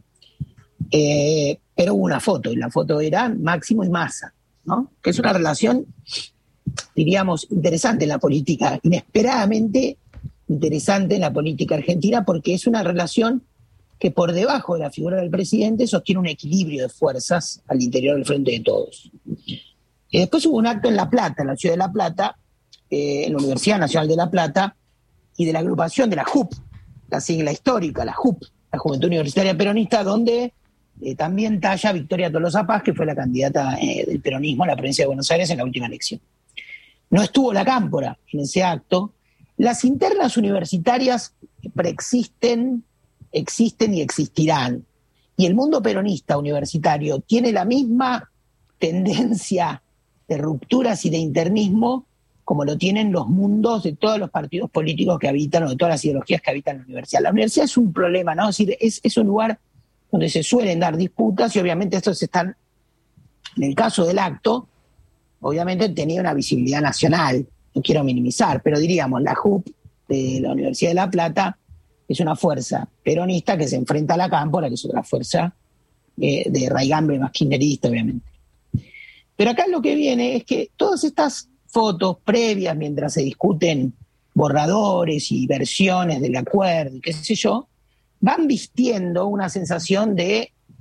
Speaker 5: Eh, pero hubo una foto, y la foto era Máximo y Massa, ¿no? Que es una relación, diríamos, interesante en la política, inesperadamente interesante en la política argentina, porque es una relación que por debajo de la figura del presidente sostiene un equilibrio de fuerzas al interior del Frente de Todos. Y después hubo un acto en La Plata, en la ciudad de La Plata, eh, en la Universidad Nacional de La Plata, y de la agrupación de la J U P, la sigla histórica, la J U P, la Juventud Universitaria Peronista, donde eh, también talla Victoria Tolosa Paz, que fue la candidata eh, del peronismo a la provincia de Buenos Aires en la última elección. No estuvo la Cámpora en ese acto. Las internas universitarias preexisten, existen y existirán. Y el mundo peronista universitario tiene la misma tendencia de rupturas y de internismo como lo tienen los mundos de todos los partidos políticos que habitan o de todas las ideologías que habitan la universidad. La universidad es un problema, ¿no? Es decir, es, es un lugar donde se suelen dar disputas y obviamente estos están, en el caso del acto, obviamente tenía una visibilidad nacional, no quiero minimizar, pero diríamos, la J U P de la Universidad de La Plata es una fuerza peronista que se enfrenta a la Cámpora, que es otra fuerza eh, de raigambre más kirchnerista, obviamente. Pero acá lo que viene es que todas estas fotos previas, mientras se discuten borradores y versiones del acuerdo y qué sé yo, van vistiendo una sensación de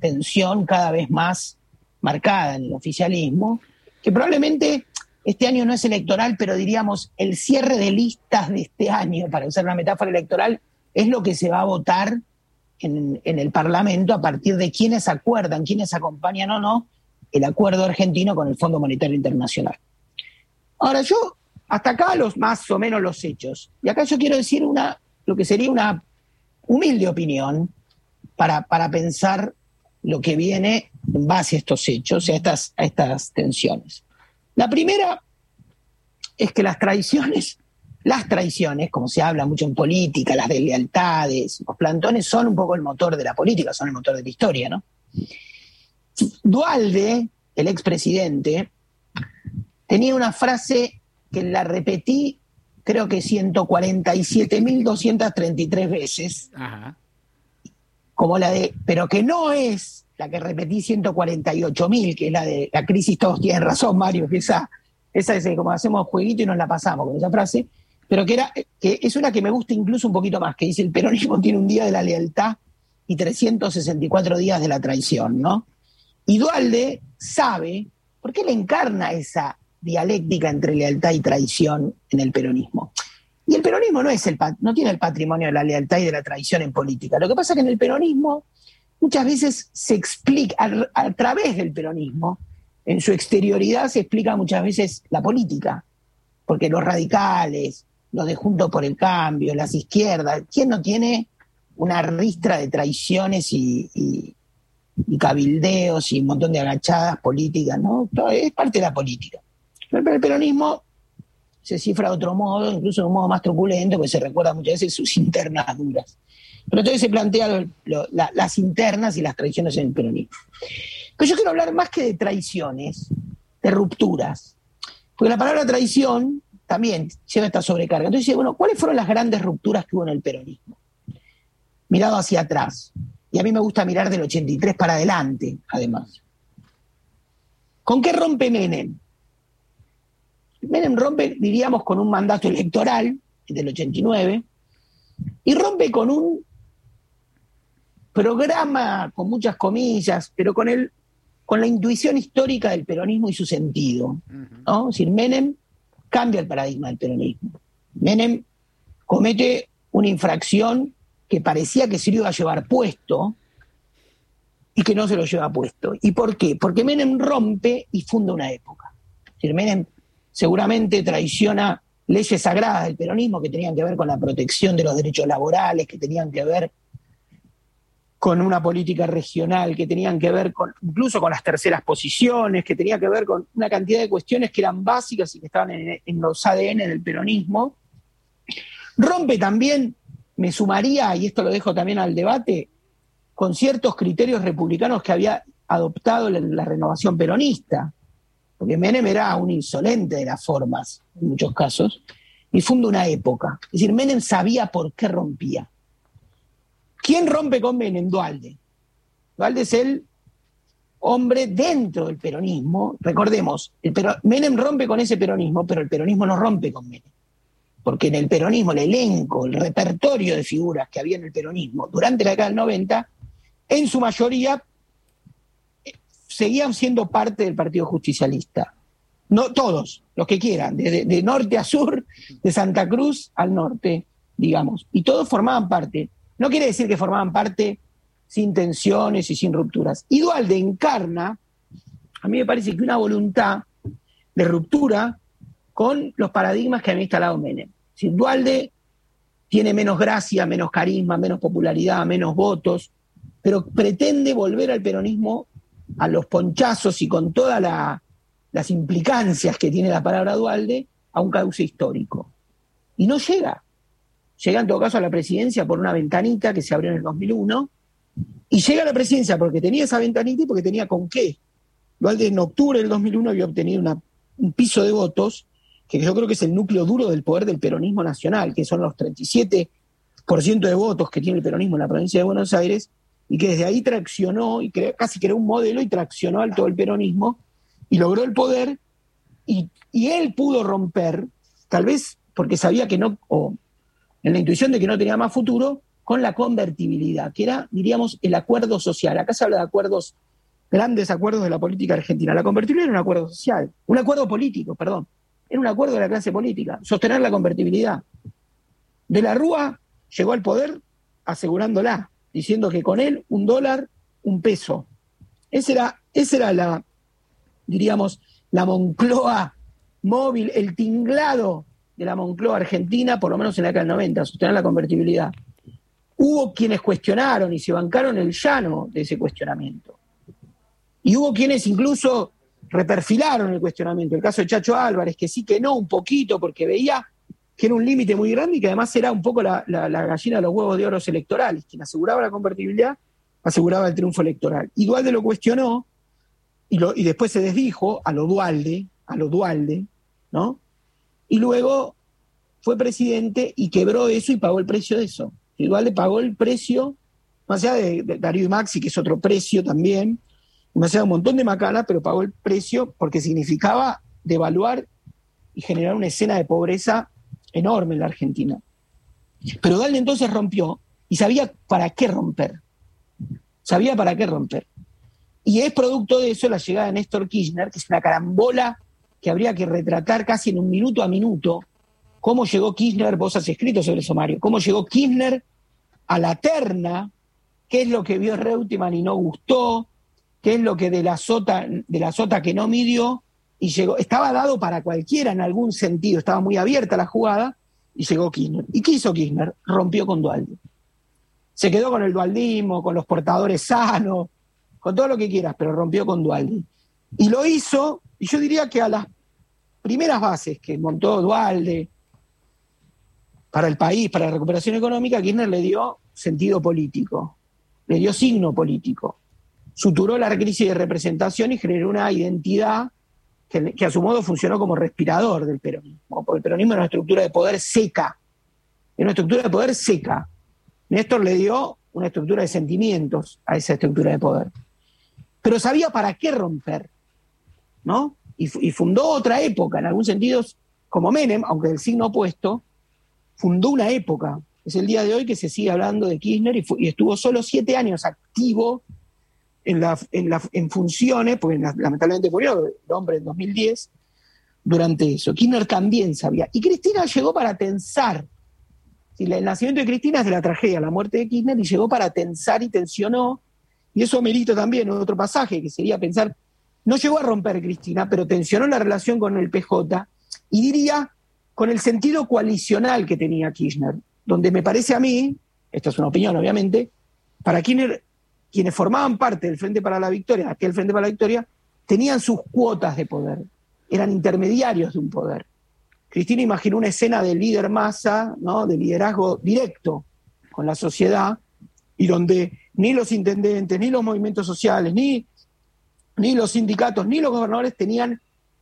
Speaker 5: tensión cada vez más marcada en el oficialismo, que probablemente este año no es electoral, pero diríamos el cierre de listas de este año, para usar una metáfora electoral, es lo que se va a votar en, en el Parlamento a partir de quiénes acuerdan, quiénes acompañan o no el acuerdo argentino con el Fondo Monetario Internacional. Ahora yo, hasta acá los más o menos los hechos, y acá yo quiero decir una, lo que sería una humilde opinión para, para pensar lo que viene en base a estos hechos, a estas, a estas tensiones. La primera es que las traiciones, las traiciones, como se habla mucho en política, las deslealtades, los plantones son un poco el motor de la política, son el motor de la historia, ¿no? Duhalde, el expresidente, tenía una frase que la repetí creo que ciento cuarenta y siete mil doscientas treinta y tres veces, Ajá. como la de, pero que no es la que repetí ciento cuarenta y ocho mil, que es la de la crisis, todos tienen razón, Mario, que esa, esa es como hacemos jueguito y nos la pasamos con esa frase, pero que, era, que es una que me gusta incluso un poquito más, que dice el peronismo tiene un día de la lealtad y trescientos sesenta y cuatro días de la traición, ¿no? Y Duhalde sabe, porque él encarna esa dialéctica entre lealtad y traición en el peronismo. Y el peronismo no, es el, no tiene el patrimonio de la lealtad y de la traición en política. Lo que pasa es que en el peronismo muchas veces se explica, a, a través del peronismo, en su exterioridad se explica muchas veces la política, porque los radicales, los de Juntos por el Cambio, las izquierdas, ¿quién no tiene una ristra de traiciones y, y, y cabildeos y un montón de agachadas políticas, ¿no? Es parte de la política. Pero el peronismo se cifra de otro modo, incluso de un modo más truculento, porque se recuerda muchas veces sus internas duras. Pero entonces se plantea lo, lo, la, las internas y las traiciones en el peronismo. Pero yo quiero hablar más que de traiciones, de rupturas. Porque la palabra traición también lleva esta sobrecarga. Entonces, bueno, ¿cuáles fueron las grandes rupturas que hubo en el peronismo? Mirado hacia atrás. Y a mí me gusta mirar del ochenta y tres para adelante, además. ¿Con qué rompe Menem? Menem rompe, diríamos, con un mandato electoral del ochenta y nueve, y rompe con un programa, con muchas comillas, pero con, el, con la intuición histórica del peronismo y su sentido, ¿no? Es decir, Menem cambia el paradigma del peronismo. Menem comete una infracción que parecía que se lo iba a llevar puesto y que no se lo lleva puesto. ¿Y por qué? Porque Menem rompe y funda una época. Es decir, Menem seguramente traiciona leyes sagradas del peronismo que tenían que ver con la protección de los derechos laborales, que tenían que ver con una política regional, que tenían que ver con incluso con las terceras posiciones, que tenía que ver con una cantidad de cuestiones que eran básicas y que estaban en, en los A D N del peronismo. Rompe también, me sumaría, y esto lo dejo también al debate, con ciertos criterios republicanos que había adoptado la, la renovación peronista, porque Menem era un insolente de las formas, en muchos casos, y funda una época. Es decir, Menem sabía por qué rompía. ¿Quién rompe con Menem? Duhalde. Duhalde es el hombre dentro del peronismo. Recordemos, el pero, Menem rompe con ese peronismo, pero el peronismo no rompe con Menem. Porque en el peronismo, el elenco, el repertorio de figuras que había en el peronismo durante la década del noventa, en su mayoría seguían siendo parte del Partido Justicialista. No todos, los que quieran, de, de norte a sur, de Santa Cruz al norte, digamos. Y todos formaban parte. No quiere decir que formaban parte sin tensiones y sin rupturas. Y Duhalde encarna, a mí me parece que una voluntad de ruptura con los paradigmas que había instalado Menem. Si Duhalde tiene menos gracia, menos carisma, menos popularidad, menos votos, pero pretende volver al peronismo a los ponchazos y con todas la, las implicancias que tiene la palabra Duhalde a un cauce histórico. Y no llega. Llega en todo caso a la presidencia por una ventanita que se abrió en el dos mil uno, y llega a la presidencia porque tenía esa ventanita y porque tenía con qué. Duhalde en octubre del dos mil uno había obtenido una, un piso de votos que yo creo que es el núcleo duro del poder del peronismo nacional, que son los treinta y siete por ciento de votos que tiene el peronismo en la provincia de Buenos Aires, y que desde ahí traccionó, y cre- casi creó un modelo y traccionó al todo el peronismo, y logró el poder, y, y él pudo romper, tal vez porque sabía que no, o en la intuición de que no tenía más futuro, con la convertibilidad, que era, diríamos, el acuerdo social. Acá se habla de acuerdos, grandes acuerdos de la política argentina. La convertibilidad era un acuerdo social, un acuerdo político, perdón. Era un acuerdo de la clase política, sostener la convertibilidad. De la Rúa llegó al poder asegurándola, diciendo que con él un dólar, un peso. Esa era, esa era la, diríamos, la Moncloa móvil, el tinglado de la Moncloa argentina, por lo menos en la década del noventa, sostener la convertibilidad. Hubo quienes cuestionaron y se bancaron el llano de ese cuestionamiento. Y hubo quienes incluso reperfilaron el cuestionamiento. El caso de Chacho Álvarez, que sí que no, un poquito, porque veía que era un límite muy grande y que además era un poco la, la, la gallina de los huevos de oro electorales. Quien aseguraba la convertibilidad, aseguraba el triunfo electoral. Y Duhalde lo cuestionó y, lo, y después se desdijo a lo Duhalde, a lo Duhalde, ¿no? Y luego fue presidente y quebró eso y pagó el precio de eso. Y Duhalde pagó el precio, más allá de, de Darío y Maxi, que es otro precio también, más allá de un montón de macanas, pero pagó el precio porque significaba devaluar y generar una escena de pobreza enorme en la Argentina. Pero Duhalde entonces rompió y sabía para qué romper. Sabía para qué romper. Y es producto de eso la llegada de Néstor Kirchner, que es una carambola que habría que retratar casi en un minuto a minuto cómo llegó Kirchner. Vos has escrito sobre eso, Mario, cómo llegó Kirchner a la terna, qué es lo que vio Reutemann y no gustó, qué es lo que de la sota, de la sota que no midió, y llegó, estaba dado para cualquiera en algún sentido, estaba muy abierta la jugada, y llegó Kirchner. ¿Y qué hizo Kirchner? Rompió con Duhalde. Se quedó con el dualdismo, con los portadores sanos, con todo lo que quieras, pero rompió con Duhalde. Y lo hizo, y yo diría que a las primeras bases que montó Duhalde para el país, para la recuperación económica, Kirchner le dio sentido político, le dio signo político. Suturó la crisis de representación y generó una identidad que, que a su modo funcionó como respirador del peronismo. Porque el peronismo era una estructura de poder seca, era una estructura de poder seca. Néstor le dio una estructura de sentimientos a esa estructura de poder. Pero sabía para qué romper, ¿no? Y, y fundó otra época, en algún sentido, como Menem, aunque del signo opuesto, fundó una época. Es el día de hoy que se sigue hablando de Kirchner y, fu- y estuvo solo siete años activo en, la, en, la, en funciones, porque lamentablemente murió el hombre en dos mil diez, durante eso. Kirchner también sabía. Y Cristina llegó para tensar. El nacimiento de Cristina es de la tragedia, la muerte de Kirchner, y llegó para tensar y tensionó, y eso merito también otro pasaje, que sería pensar, no llegó a romper Cristina, pero tensionó la relación con el P J, y diría, con el sentido coalicional que tenía Kirchner, donde me parece a mí, esto es una opinión obviamente, para Kirchner, quienes formaban parte del Frente para la Victoria, aquel Frente para la Victoria, tenían sus cuotas de poder, eran intermediarios de un poder. Cristina imaginó una escena de líder masa, ¿no? De liderazgo directo con la sociedad, y donde ni los intendentes, ni los movimientos sociales, ni, ni los sindicatos, ni los gobernadores tenían,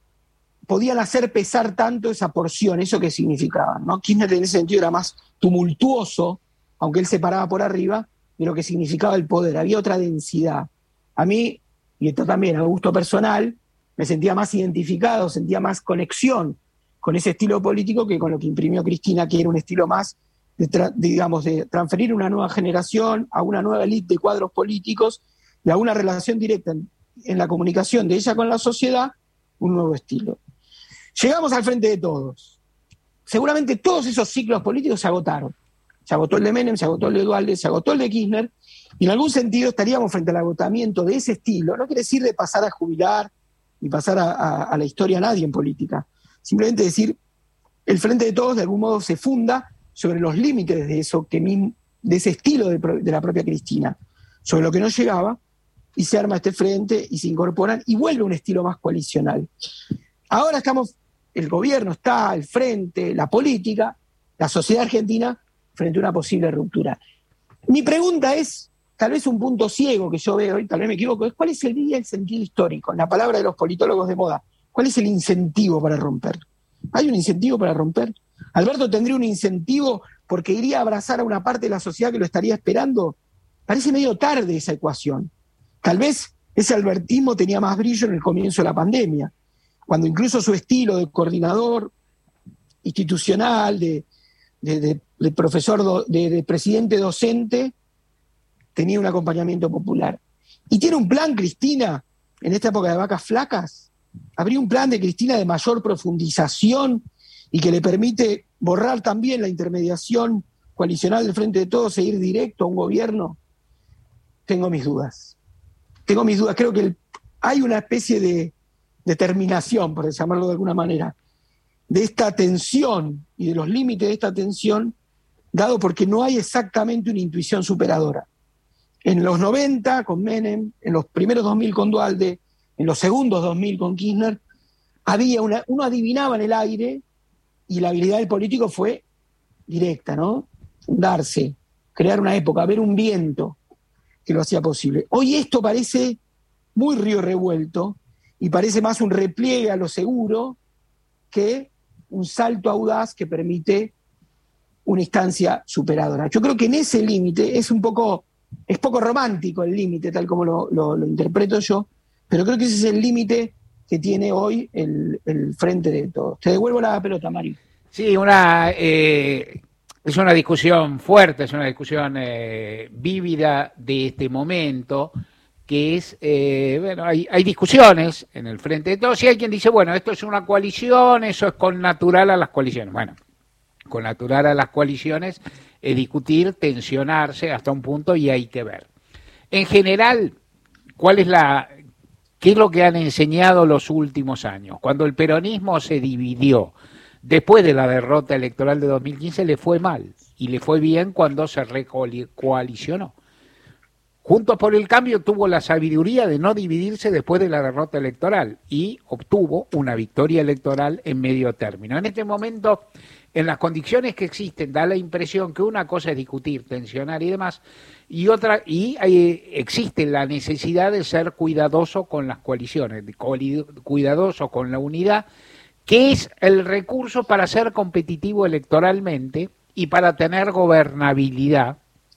Speaker 5: podían hacer pesar tanto esa porción, eso que significaba, ¿no? Kirchner en ese sentido era más tumultuoso, aunque él se paraba por arriba, de lo que significaba el poder, había otra densidad. A mí, y esto también a gusto personal, me sentía más identificado, sentía más conexión con ese estilo político que con lo que imprimió Cristina, que era un estilo más, de, tra- de, digamos, de transferir una nueva generación a una nueva élite de cuadros políticos y a una relación directa en, en la comunicación de ella con la sociedad, un nuevo estilo. Llegamos al Frente de Todos. Seguramente todos esos ciclos políticos se agotaron. Se agotó el de Menem, se agotó el de Duhalde, se agotó el de Kirchner, y en algún sentido estaríamos frente al agotamiento de ese estilo. No quiere decir de pasar a jubilar ni pasar a, a, a la historia a nadie en política. Simplemente decir, el Frente de Todos de algún modo se funda sobre los límites de eso, que, de ese estilo de, de la propia Cristina, sobre lo que no llegaba, y se arma este frente y se incorporan y vuelve un estilo más coalicional. Ahora estamos, el gobierno está, el frente, la política, la sociedad argentina, frente a una posible ruptura. Mi pregunta es, tal vez un punto ciego que yo veo, y tal vez me equivoco, es cuál es el día el sentido histórico, en la palabra de los politólogos de moda. ¿Cuál es el incentivo para romper? ¿Hay un incentivo para romper? ¿Alberto tendría un incentivo porque iría a abrazar a una parte de la sociedad que lo estaría esperando? Parece medio tarde esa ecuación. Tal vez ese albertismo tenía más brillo en el comienzo de la pandemia, cuando incluso su estilo de coordinador institucional, de, de, de, de profesor, do, de, de presidente docente, tenía un acompañamiento popular. Y tiene un plan, Cristina, en esta época de vacas flacas, habría un plan de Cristina de mayor profundización y que le permite borrar también la intermediación coalicional del Frente de Todos e ir directo a un gobierno. Tengo mis dudas. Tengo mis dudas. Creo que el, hay una especie de determinación, por llamarlo de alguna manera, de esta tensión y de los límites de esta tensión, dado porque no hay exactamente una intuición superadora. En los noventa con Menem, en los primeros dos mil con Duhalde, en los segundos dos mil con Kirchner, había una, uno adivinaba en el aire y la habilidad del político fue directa, ¿no? Fundarse, crear una época, ver un viento que lo hacía posible. Hoy esto parece muy río revuelto y parece más un repliegue a lo seguro que un salto audaz que permite una instancia superadora. Yo creo que en ese límite es un poco, es poco romántico el límite, tal como lo, lo, lo interpreto yo, pero creo que ese es el límite que tiene hoy el, el Frente de Todos. Te devuelvo la pelota, Mario.
Speaker 2: Sí, una, eh, es una discusión fuerte, es una discusión eh, vívida de este momento, que es, eh, bueno, hay, hay discusiones en el Frente de Todos y hay quien dice, bueno, esto es una coalición, eso es con natural a las coaliciones. Bueno, con natural a las coaliciones es discutir, tensionarse hasta un punto y hay que ver. En general, ¿cuál es la, qué es lo que han enseñado los últimos años? Cuando el peronismo se dividió, después de la derrota electoral de dos mil quince le fue mal y le fue bien cuando se recoalicionó. Juntos por el Cambio tuvo la sabiduría de no dividirse después de la derrota electoral y obtuvo una victoria electoral en medio término. En este momento, en las condiciones que existen, da la impresión que una cosa es discutir, tensionar y demás, y otra, y hay, existe la necesidad de ser cuidadoso con las coaliciones, de cuidadoso con la unidad, que es el recurso para ser competitivo electoralmente y para tener gobernabilidad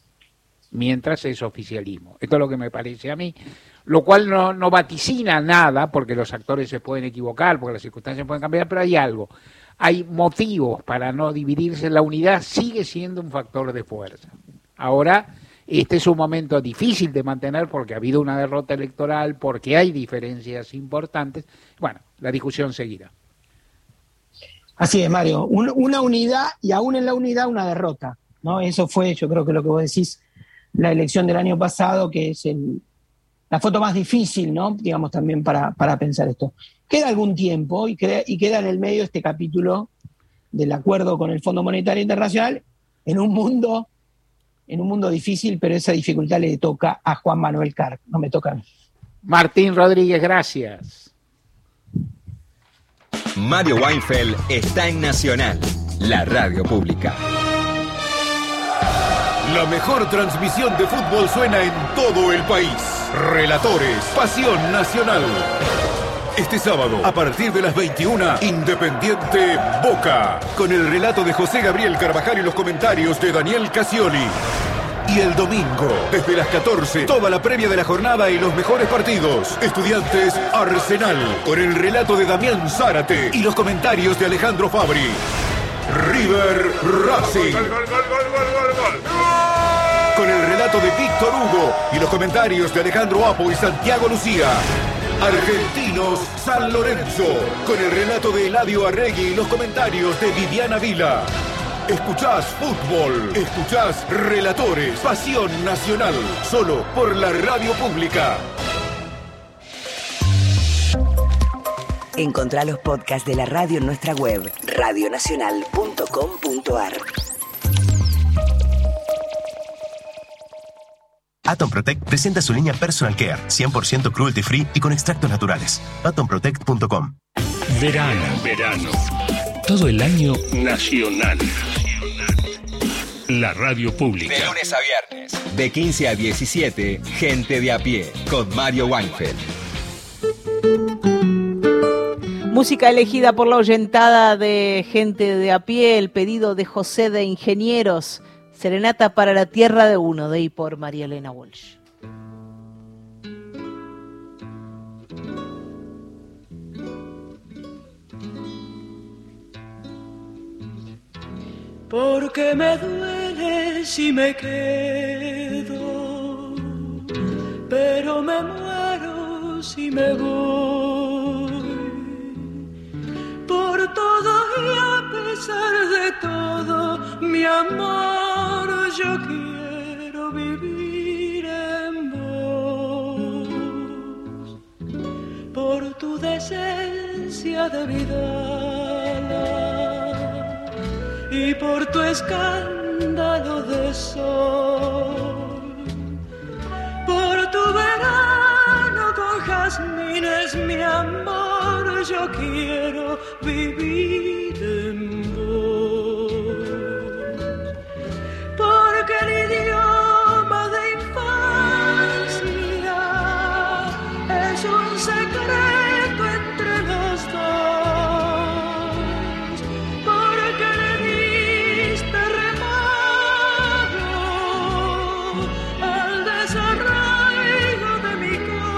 Speaker 2: mientras es oficialismo. Esto es lo que me parece a mí, lo cual no, no vaticina nada, porque los actores se pueden equivocar, porque las circunstancias pueden cambiar, pero hay algo. Hay motivos para no dividirse, la unidad sigue siendo un factor de fuerza. Ahora, este es un momento difícil de mantener porque ha habido una derrota electoral, porque hay diferencias importantes. Bueno, la discusión seguirá.
Speaker 5: Así es, Mario. Un, una unidad y aún en la unidad una derrota, ¿no? Eso fue, yo creo que lo que vos decís, la elección del año pasado, que es el, la foto más difícil, ¿no? Digamos, también para, para pensar esto. Queda algún tiempo y, crea, y queda en el medio este capítulo del acuerdo con el Fondo Monetario Internacional en un mundo, en un mundo difícil, pero esa dificultad le toca a Juan Manuel Carr, no me toca a mí.
Speaker 2: Martín Rodríguez, gracias.
Speaker 9: Mario Weinfeld está en Nacional, la radio pública.
Speaker 10: La mejor transmisión de fútbol suena en todo el país. Relatores, Pasión Nacional. Este sábado, a partir de las veintiuna, Independiente Boca, con el relato de José Gabriel Carvajal y los comentarios de Daniel Casioli. Y el domingo, desde las catorce, toda la previa de la jornada y los mejores partidos. Estudiantes Arsenal, con el relato de Damián Zárate y los comentarios de Alejandro Fabri. River Racing, gol, gol, gol, gol, gol, gol, gol. Con el relato de Víctor Hugo y los comentarios de Alejandro Apo y Santiago Lucía. Argentinos San Lorenzo, con el relato de Eladio Arregui y los comentarios de Viviana Vila. Escuchás fútbol, escuchás relatores, Pasión Nacional, solo por la radio pública.
Speaker 11: Encontrá los podcasts de la radio en nuestra web, radio nacional punto com punto a r.
Speaker 12: Atom Protect presenta su línea Personal Care, cien por ciento cruelty free y con extractos naturales. atom protect punto com.
Speaker 1: Verano, verano. Todo el año nacional. La radio pública.
Speaker 9: De lunes a viernes, de quince a diecisiete, Gente de a pie, con Mario Weinfeld.
Speaker 3: Música elegida por la oyentada de Gente de a pie, el pedido de José de Ingenieros, Serenata para la Tierra de Uno, de y por María Elena Walsh.
Speaker 13: porque me duele si me quedo, pero me muero si me voy. Por todo y a pesar de todo, mi amor, yo quiero vivir en vos. Por tu decencia de vidala y por tu escándalo de sol, por tu verano con jazmines, mi amor, yo quiero vivir en vos. Porque el idioma de infancia es un secreto entre los dos, porque le diste remado al desarraigo de mi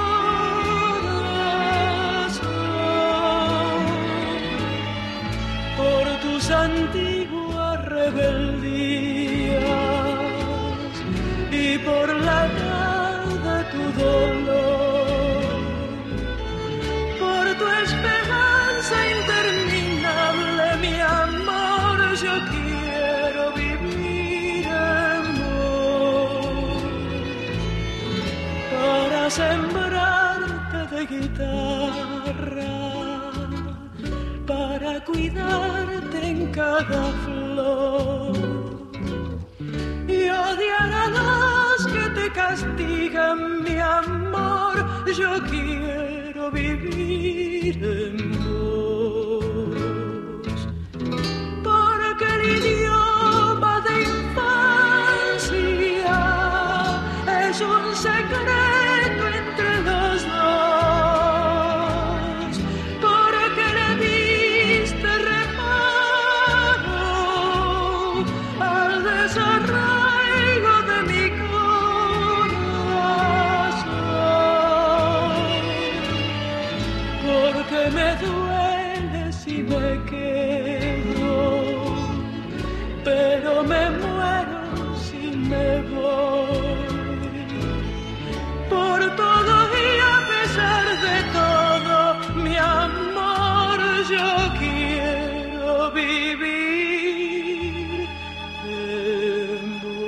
Speaker 13: corazón. Por tus antiguas rebeldías y por la edad de tu dolor, por tu esperanza interminable, mi amor, yo quiero vivir en vos, para sembrarte de guitarra, para cuidarte en cada flor y odiar a los que te castigan, mi amor, yo quiero vivir en vos. Porque el idioma de infancia es un secreto entre los dos, porque le diste reparo al desarraigo de mi corazón. Porque me duele si me quedo, pero me muero si me voy. Por todo y a pesar de todo, mi amor, yo quiero vivir en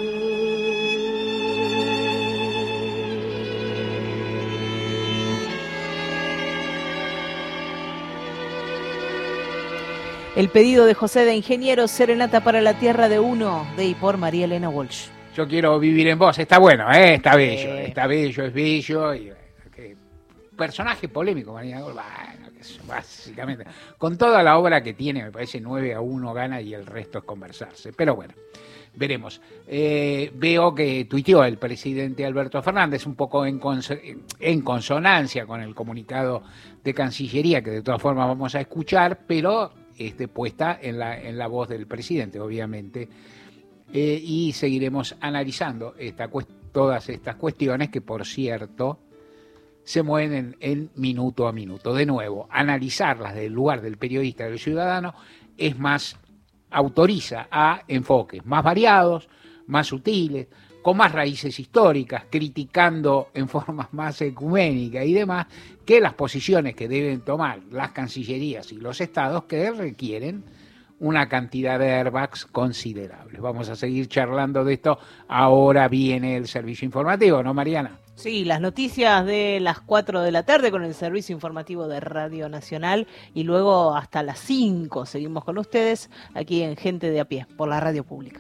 Speaker 3: El pedido de José de Ingeniero, Serenata para la Tierra de Uno, de y por María Elena Walsh.
Speaker 2: Yo quiero vivir en vos. Está bueno, ¿eh? Está bello. Eh. Está bello, es bello. Y, que, personaje polémico, María Walsh. Bueno, que es, básicamente. Con toda la obra que tiene, me parece nueve a uno gana y el resto es conversarse. Pero bueno, veremos. Eh, veo que tuiteó el presidente Alberto Fernández un poco en, cons- en consonancia con el comunicado de Cancillería, que de todas formas vamos a escuchar, pero este, puesta en la, en la voz del presidente, obviamente. Eh, y seguiremos analizando esta, todas estas cuestiones que, por cierto, se mueven en, en minuto a minuto. De nuevo, analizarlas del lugar del periodista, del ciudadano, es más, autoriza a enfoques más variados, más sutiles, con más raíces históricas, criticando en forma más ecuménica y demás, que las posiciones que deben tomar las cancillerías y los estados, que requieren una cantidad de airbags considerables. Vamos a seguir charlando de esto. Ahora viene el servicio informativo, ¿no, Mariana?
Speaker 3: Sí, las noticias de las cuatro de la tarde con el servicio informativo de Radio Nacional y luego hasta las cinco seguimos con ustedes aquí en Gente de a Pie por la radio pública.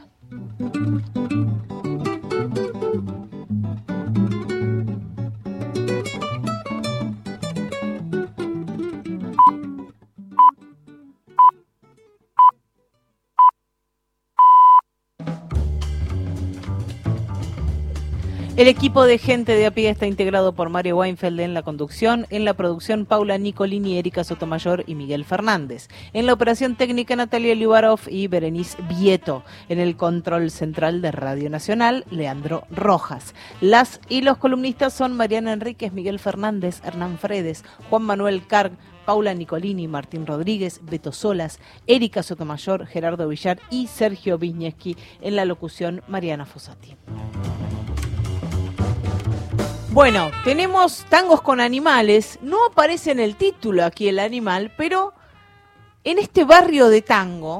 Speaker 3: El equipo de Gente de a Pie está integrado por Mario Weinfeld en la conducción, en la producción Paula Nicolini, Erika Sotomayor y Miguel Fernández, en la operación técnica Natalia Liubarov y Berenice Vieto, en el control central de Radio Nacional Leandro Rojas. Las y los columnistas son Mariana Enríquez, Miguel Fernández, Hernán Fredes, Juan Manuel Carg, Paula Nicolini, Martín Rodríguez, Beto Solas, Erika Sotomayor, Gerardo Villar y Sergio Viñeski. En la locución, Mariana Fossati. Bueno, tenemos tangos con animales. No aparece en el título aquí el animal, pero en este barrio de tango,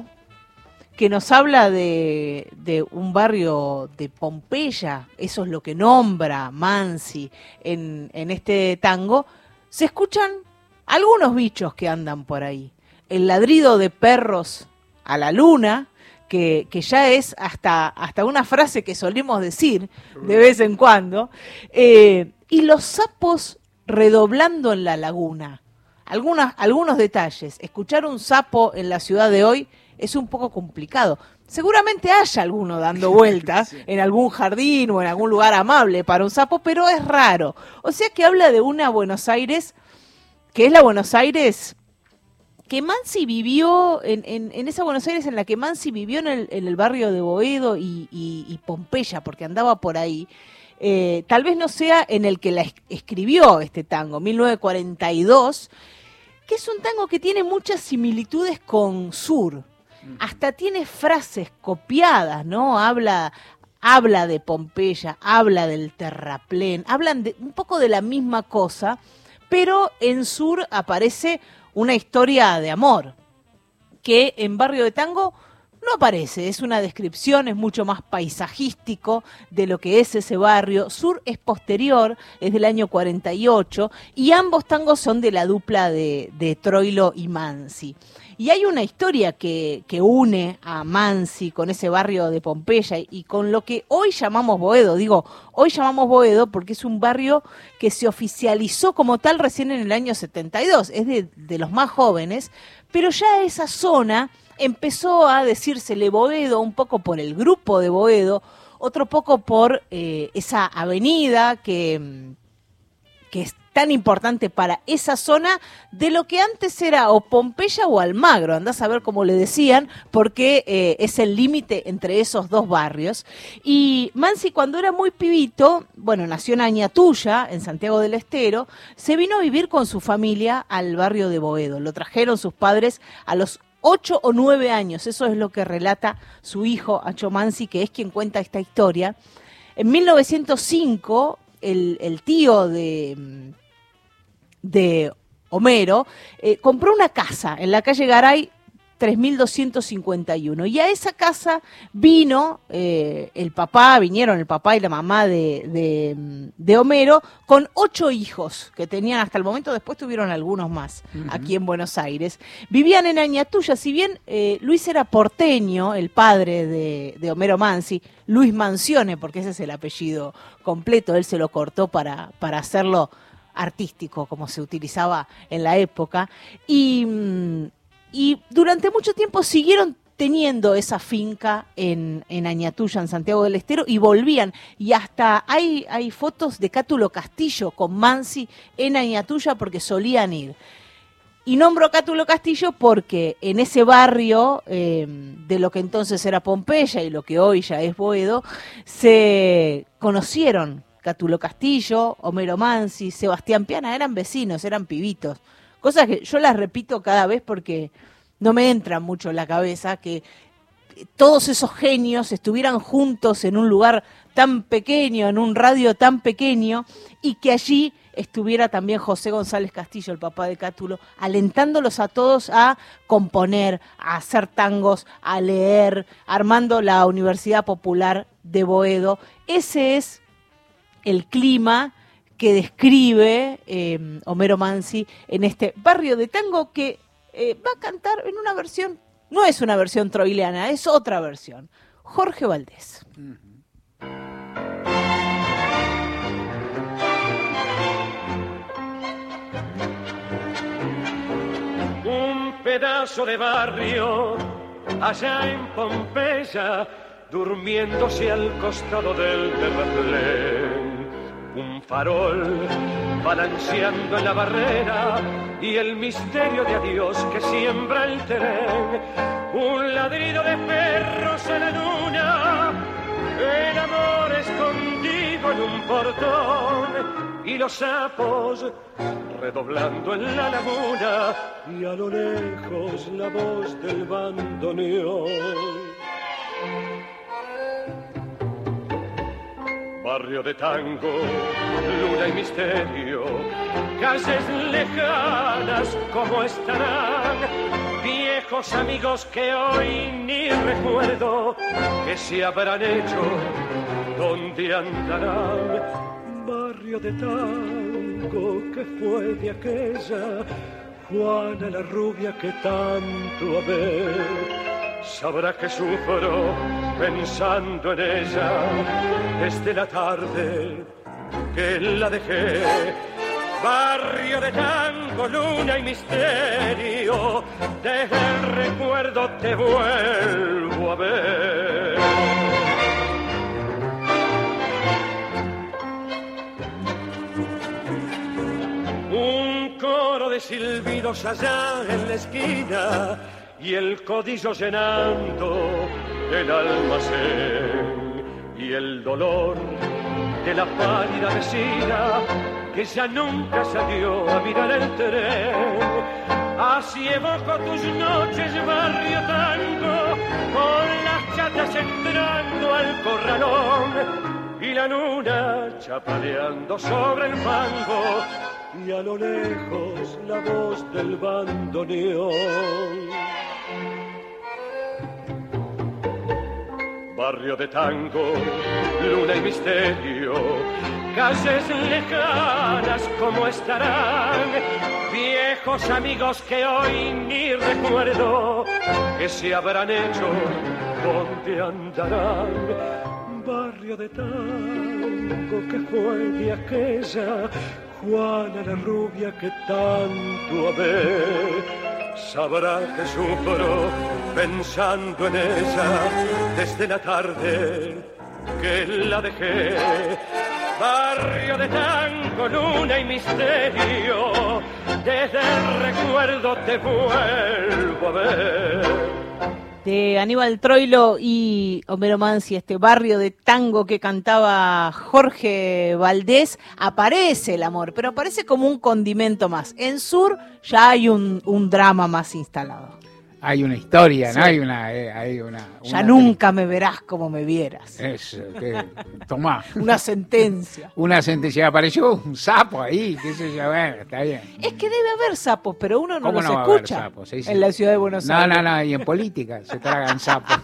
Speaker 3: que nos habla de, de un barrio de Pompeya, eso es lo que nombra Mansi en, en este tango, se escuchan algunos bichos que andan por ahí. El ladrido de perros a la luna, que, que ya es hasta, hasta una frase que solemos decir de vez en cuando, eh, y los sapos redoblando en la laguna. Algunas, algunos detalles. Escuchar un sapo en la ciudad de hoy es un poco complicado. Seguramente haya alguno dando vueltas sí. en algún jardín o en algún lugar amable para un sapo, pero es raro. O sea que habla de una Buenos Aires, que es la Buenos Aires que Mansi vivió, en, en, en esa Buenos Aires en la que Mansi vivió en el, en el barrio de Boedo y, y, y Pompeya, porque andaba por ahí. Eh, tal vez no sea en el que la es- escribió este tango, mil novecientos cuarenta y dos, que es un tango que tiene muchas similitudes con Sur. Hasta tiene frases copiadas, ¿no? Habla, habla de Pompeya, habla del terraplén, hablan de, un poco de la misma cosa, pero en Sur aparece una historia de amor, que en Barrio de Tango no aparece, es una descripción, es mucho más paisajístico de lo que es ese barrio. Sur es posterior, es del año cuarenta y ocho, y ambos tangos son de la dupla de, de Troilo y Mansi. Y hay una historia que, que une a Mansi con ese barrio de Pompeya y con lo que hoy llamamos Boedo. Digo, hoy llamamos Boedo porque es un barrio que se oficializó como tal recién en el año setenta y dos, es de, de los más jóvenes, pero ya esa zona empezó a decírsele Boedo un poco por el grupo de Boedo, otro poco por eh, esa avenida que, que es tan importante para esa zona de lo que antes era o Pompeya o Almagro, andás a ver cómo le decían, porque eh, es el límite entre esos dos barrios. Y Mansi, cuando era muy pibito, bueno, nació en Añatuya, en Santiago del Estero, se vino a vivir con su familia al barrio de Boedo. Lo trajeron sus padres a los ocho o nueve años, eso es lo que relata su hijo, Acho Mansi, que es quien cuenta esta historia. En mil novecientos cinco, el, el tío de, de Homero eh, compró una casa en la calle Garay tres mil doscientos cincuenta y uno, y a esa casa vino eh, el papá, vinieron el papá y la mamá de, de, de Homero con ocho hijos que tenían hasta el momento, después tuvieron algunos más uh-huh. aquí en Buenos Aires. Vivían en Añatuya, si bien eh, Luis era porteño, el padre de, de Homero Mansi, Luis Mancione, porque ese es el apellido completo, él se lo cortó para, para hacerlo artístico, como se utilizaba en la época, y... Y durante mucho tiempo siguieron teniendo esa finca en, en Añatuya, en Santiago del Estero, y volvían. Y hasta hay, hay fotos de Cátulo Castillo con Mansi en Añatuya porque solían ir. Y nombro Cátulo Castillo porque en ese barrio eh, de lo que entonces era Pompeya y lo que hoy ya es Boedo, se conocieron Cátulo Castillo, Homero Mansi, Sebastián Piana, eran vecinos, eran pibitos. Cosas que yo las repito cada vez porque no me entran mucho en la cabeza que todos esos genios estuvieran juntos en un lugar tan pequeño, en un radio tan pequeño, y que allí estuviera también José González Castillo, el papá de Cátulo, alentándolos a todos a componer, a hacer tangos, a leer, armando la Universidad Popular de Boedo. Ese es el clima que describe eh, Homero Mansi en este barrio de tango que eh, va a cantar en una versión, no es una versión troiliana, es otra versión. Jorge Valdés.
Speaker 1: Un pedazo de barrio allá en Pompeya, durmiéndose al costado del terraplén. Un farol balanceando en la barrera y el misterio de adiós que siembra el tren. Un ladrido de perros en la luna, el amor escondido en un portón y los sapos redoblando en la laguna y a lo lejos la voz del bandoneón. Barrio de tango, luna y misterio, calles lejanas, ¿cómo estarán? Viejos amigos que hoy ni recuerdo, que se habrán hecho, ¿dónde andarán? Barrio de tango, que fue de aquella Juana la rubia que tanto a ver. Sabrá que sufro pensando en ella desde la tarde que la dejé. Barrio de tango, luna y misterio, desde el recuerdo te vuelvo a ver. Un coro de silbidos allá en la esquina y el codillo llenando el almacén y el dolor de la pálida vecina que ya nunca salió a mirar el tren. Así evoco tus noches, barrio tango, con las chatas entrando al corralón y la luna chapaleando sobre el fango y a lo lejos la voz del bandoneón. Barrio de tango, luna y misterio, calles lejanas, ¿cómo estarán? Viejos amigos que hoy ni recuerdo, que se habrán hecho, ¿dónde andarán? Barrio de tango, que fue de aquella Juana la rubia que tanto a ver. Sabrá que sufro pensando en ella desde la tarde que la dejé. Barrio de tango, luna y misterio, desde el recuerdo te vuelvo a ver.
Speaker 3: De Aníbal Troilo y Homero Mansi, este Barrio de tango que cantaba Jorge Valdés, aparece el amor, pero aparece como un condimento más. En Sur ya hay un, un drama más instalado.
Speaker 2: Hay una historia,
Speaker 3: sí.
Speaker 2: ¿no? Hay una, eh, hay una,
Speaker 3: ya
Speaker 2: una
Speaker 3: nunca me verás como me vieras.
Speaker 2: Eso, que, tomá.
Speaker 3: Una sentencia.
Speaker 2: Una sentencia. Apareció un sapo ahí, qué sé yo, bueno, está bien.
Speaker 3: Es que debe haber sapos, pero uno no
Speaker 2: ¿Cómo
Speaker 3: los
Speaker 2: no va a
Speaker 3: escucha
Speaker 2: haber sapos? Sí, sí.
Speaker 3: en la ciudad de Buenos
Speaker 2: no,
Speaker 3: Aires.
Speaker 2: No, no, no, y en política se tragan sapos.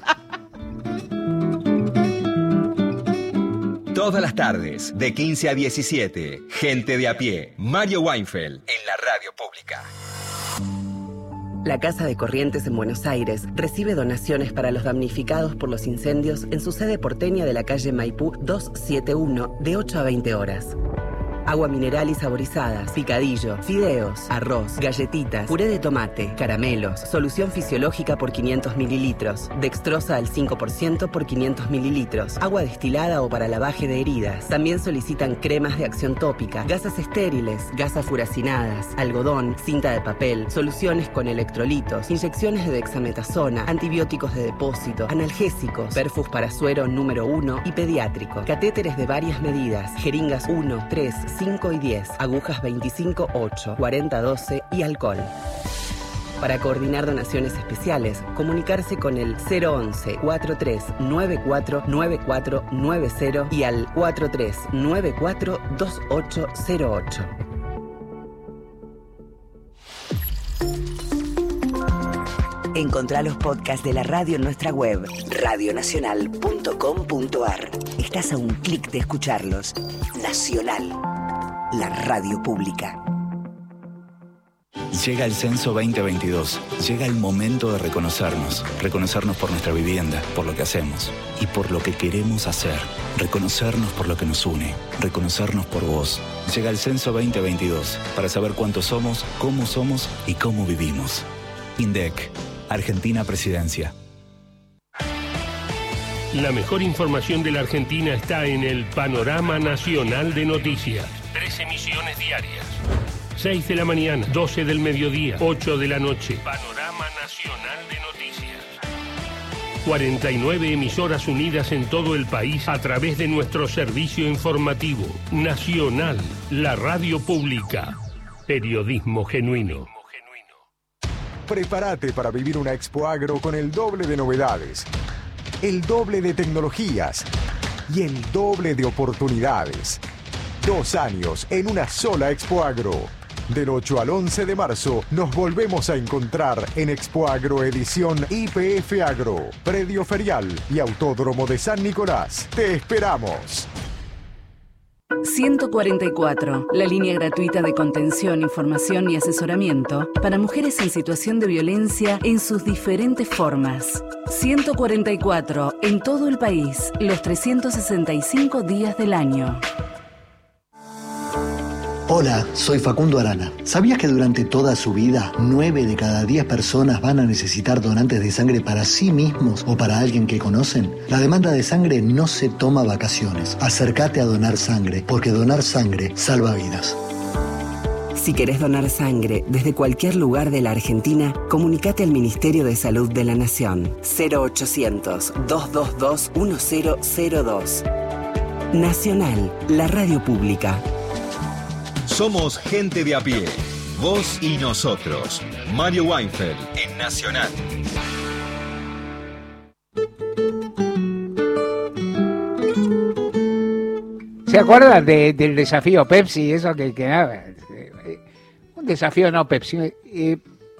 Speaker 9: Todas las tardes, de quince a diecisiete, Gente de a Pie, Mario Weinfeld, en la radio pública.
Speaker 11: La Casa de Corrientes en Buenos Aires recibe donaciones para los damnificados por los incendios en su sede porteña de la calle Maipú doscientos setenta y uno de ocho a veinte horas. Agua mineral y saborizadas, picadillo, fideos, arroz, galletitas, puré de tomate, caramelos, solución fisiológica por quinientos mililitros, dextrosa al cinco por ciento por quinientos mililitros, agua destilada o para lavaje de heridas. También solicitan cremas de acción tópica, gasas estériles, gasas furacinadas, algodón, cinta de papel, soluciones con electrolitos, inyecciones de dexametasona, antibióticos de depósito, analgésicos, perfus para suero número uno y pediátrico, catéteres de varias medidas, jeringas uno, tres, cinco y diez, agujas veinticinco, ocho, cuarenta, doce y alcohol. Para coordinar donaciones especiales, comunicarse con el cero once, cuarenta y tres, noventa y cuatro, noventa y cuatro noventa y al cuarenta y tres, noventa y cuatro, veintiocho cero ocho.
Speaker 14: Encontrá los podcasts de la radio en nuestra web, radio nacional punto com punto ar. Estás a un clic de escucharlos. Nacional, la radio pública.
Speaker 15: Llega el censo veinte veintidós. Llega el momento de reconocernos. Reconocernos por nuestra vivienda, por lo que hacemos y por lo que queremos hacer. Reconocernos por lo que nos une. Reconocernos por vos. Llega el censo veinte veintidós para saber cuántos somos, cómo somos y cómo vivimos. INDEC, Argentina Presidencia.
Speaker 16: La mejor información de la Argentina está en el Panorama Nacional de Noticias. Tres emisiones diarias. seis de la mañana, doce del mediodía, ocho de la noche. Panorama Nacional de Noticias. cuarenta y nueve emisoras unidas en todo el país a través de nuestro servicio informativo nacional, la radio pública. Periodismo genuino.
Speaker 17: Prepárate para vivir una Expo Agro con el doble de novedades, el doble de tecnologías y el doble de oportunidades. Dos años en una sola Expo Agro. Del ocho al once de marzo nos volvemos a encontrar en Expo Agro edición I P F Agro, Predio Ferial y Autódromo de San Nicolás. ¡Te esperamos!
Speaker 18: ciento cuarenta y cuatro, la línea gratuita de contención, información y asesoramiento para mujeres en situación de violencia en sus diferentes formas. ciento cuarenta y cuatro, en todo el país, los trescientos sesenta y cinco días del año.
Speaker 19: Hola, soy Facundo Arana. ¿Sabías que durante toda su vida, nueve de cada diez personas van a necesitar donantes de sangre para sí mismos o para alguien que conocen? La demanda de sangre no se toma vacaciones. Acércate a donar sangre, porque donar sangre salva vidas.
Speaker 11: Si querés donar sangre desde cualquier lugar de la Argentina, comunicate al Ministerio de Salud de la Nación. cero ochocientos, doscientos veintidós, mil dos. Nacional, la radio pública.
Speaker 9: Somos gente de a pie, vos y nosotros. Mario Weinfeld en Nacional.
Speaker 2: ¿Se acuerdan de, del desafío Pepsi? Eso que, que nada, un desafío no Pepsi. Eh,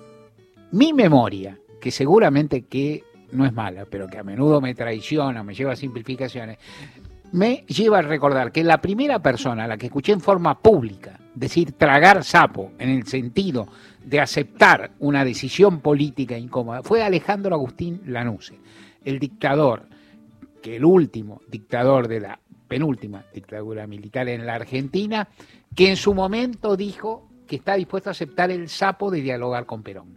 Speaker 2: mi memoria, que seguramente que no es mala, pero que a menudo me traiciona, me lleva a simplificaciones, me lleva a recordar que la primera persona a la que escuché en forma pública decir tragar sapo en el sentido de aceptar una decisión política incómoda fue Alejandro Agustín Lanusse, el dictador, que el último dictador de la penúltima dictadura militar en la Argentina, que en su momento dijo que está dispuesto a aceptar el sapo de dialogar con Perón.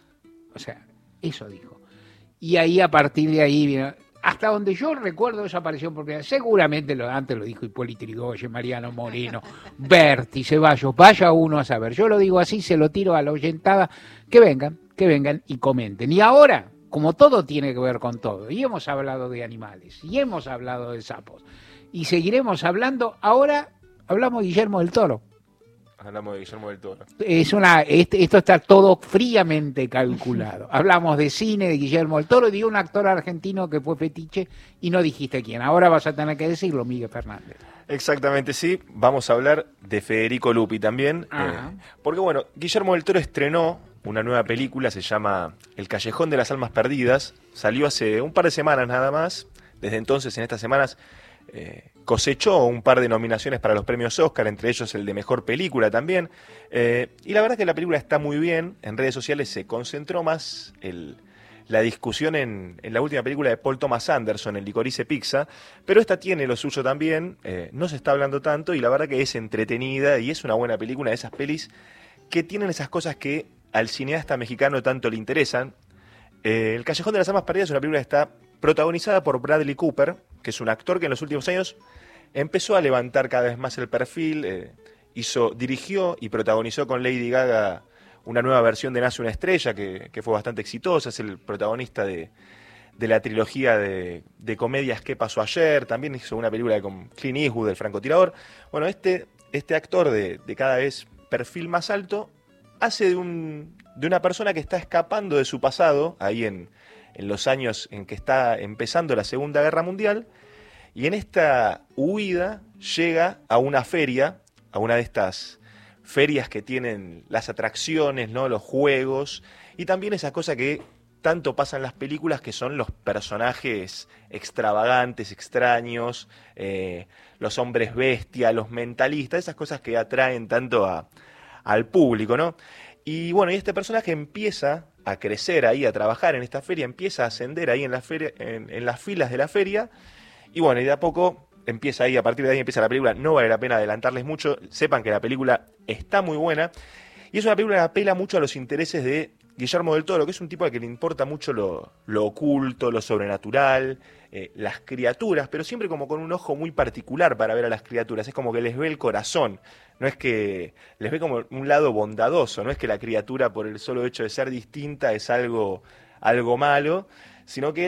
Speaker 2: O sea, eso dijo. Y ahí, a partir de ahí, vino, hasta donde yo recuerdo esa aparición, porque seguramente lo, antes lo dijo Hipólito Yrigoyen, Mariano Moreno, Berti, Ceballos, vaya uno a saber. Yo lo digo así, se lo tiro a la oyentada, que vengan, que vengan y comenten. Y ahora, como todo tiene que ver con todo, y hemos hablado de animales, y hemos hablado de sapos, y seguiremos hablando, ahora hablamos de Guillermo del Toro.
Speaker 6: Hablamos de Guillermo del Toro.
Speaker 2: Es una, este, esto está todo fríamente calculado. Hablamos de cine, de Guillermo del Toro y de un actor argentino que fue fetiche y no dijiste quién. Ahora vas a tener que decirlo, Miguel Fernández.
Speaker 6: Exactamente, sí. Vamos a hablar de Federico Lupi también. Eh, porque bueno, Guillermo del Toro estrenó una nueva película, se llama El Callejón de las Almas Perdidas. Salió hace un par de semanas nada más. Desde entonces, en estas semanas, Eh, cosechó un par de nominaciones para los premios Oscar, entre ellos el de Mejor Película también, eh, y la verdad es que la película está muy bien. En redes sociales se concentró más el, la discusión en, en la última película de Paul Thomas Anderson, El Licorice Pizza, pero esta tiene lo suyo también, eh, no se está hablando tanto y la verdad que es entretenida y es una buena película, de esas pelis que tienen esas cosas que al cineasta mexicano tanto le interesan. Eh, El Callejón de las Almas Perdidas es una película que está protagonizada por Bradley Cooper, que es un actor que en los últimos años empezó a levantar cada vez más el perfil, eh, hizo, dirigió y protagonizó con Lady Gaga una nueva versión de Nace una estrella, que, que fue bastante exitosa, es el protagonista de, de la trilogía de, de comedias ¿Qué pasó ayer?, también hizo una película con Clint Eastwood, el francotirador. Bueno, este, este actor de, de cada vez perfil más alto hace de, un, de una persona que está escapando de su pasado, ahí en... en los años en que está empezando la Segunda Guerra Mundial, y en esta huida llega a una feria, a una de estas ferias que tienen las atracciones, ¿no?, los juegos, y también esa cosa que tanto pasa en las películas, que son los personajes extravagantes, extraños, eh, los hombres bestia, los mentalistas, esas cosas que atraen tanto a, al público, ¿no? Y bueno, y este personaje empieza a crecer ahí, a trabajar en esta feria, empieza a ascender ahí en, la feria, en, en las filas de la feria, y bueno, y de a poco empieza ahí, a partir de ahí empieza la película. No vale la pena adelantarles mucho, sepan que la película está muy buena, y es una película que apela mucho a los intereses de Guillermo del Toro, que es un tipo al que le importa mucho lo, lo oculto, lo sobrenatural, eh, las criaturas, pero siempre como con un ojo muy particular para ver a las criaturas, es como que les ve el corazón, no es que les ve como un lado bondadoso, no es que la criatura por el solo hecho de ser distinta es algo, algo malo, sino que él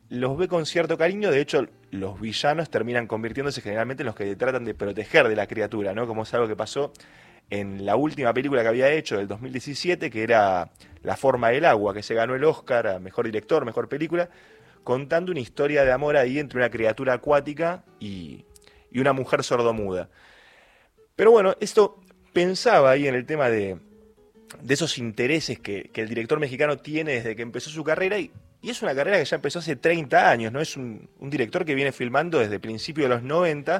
Speaker 6: los ve con cierto cariño. De hecho, los villanos terminan convirtiéndose generalmente en los que tratan de proteger de la criatura, ¿no? Como es algo que pasó en la última película que había hecho, del dos mil diecisiete, que era La forma del agua, que se ganó el Oscar a Mejor Director, Mejor Película, contando una historia de amor ahí entre una criatura acuática y, y una mujer sordomuda. Pero bueno, esto pensaba ahí en el tema de, de esos intereses que, que el director mexicano tiene desde que empezó su carrera, y, y es una carrera que ya empezó hace treinta años, ¿no? Es un, un director que viene filmando desde principios de los noventa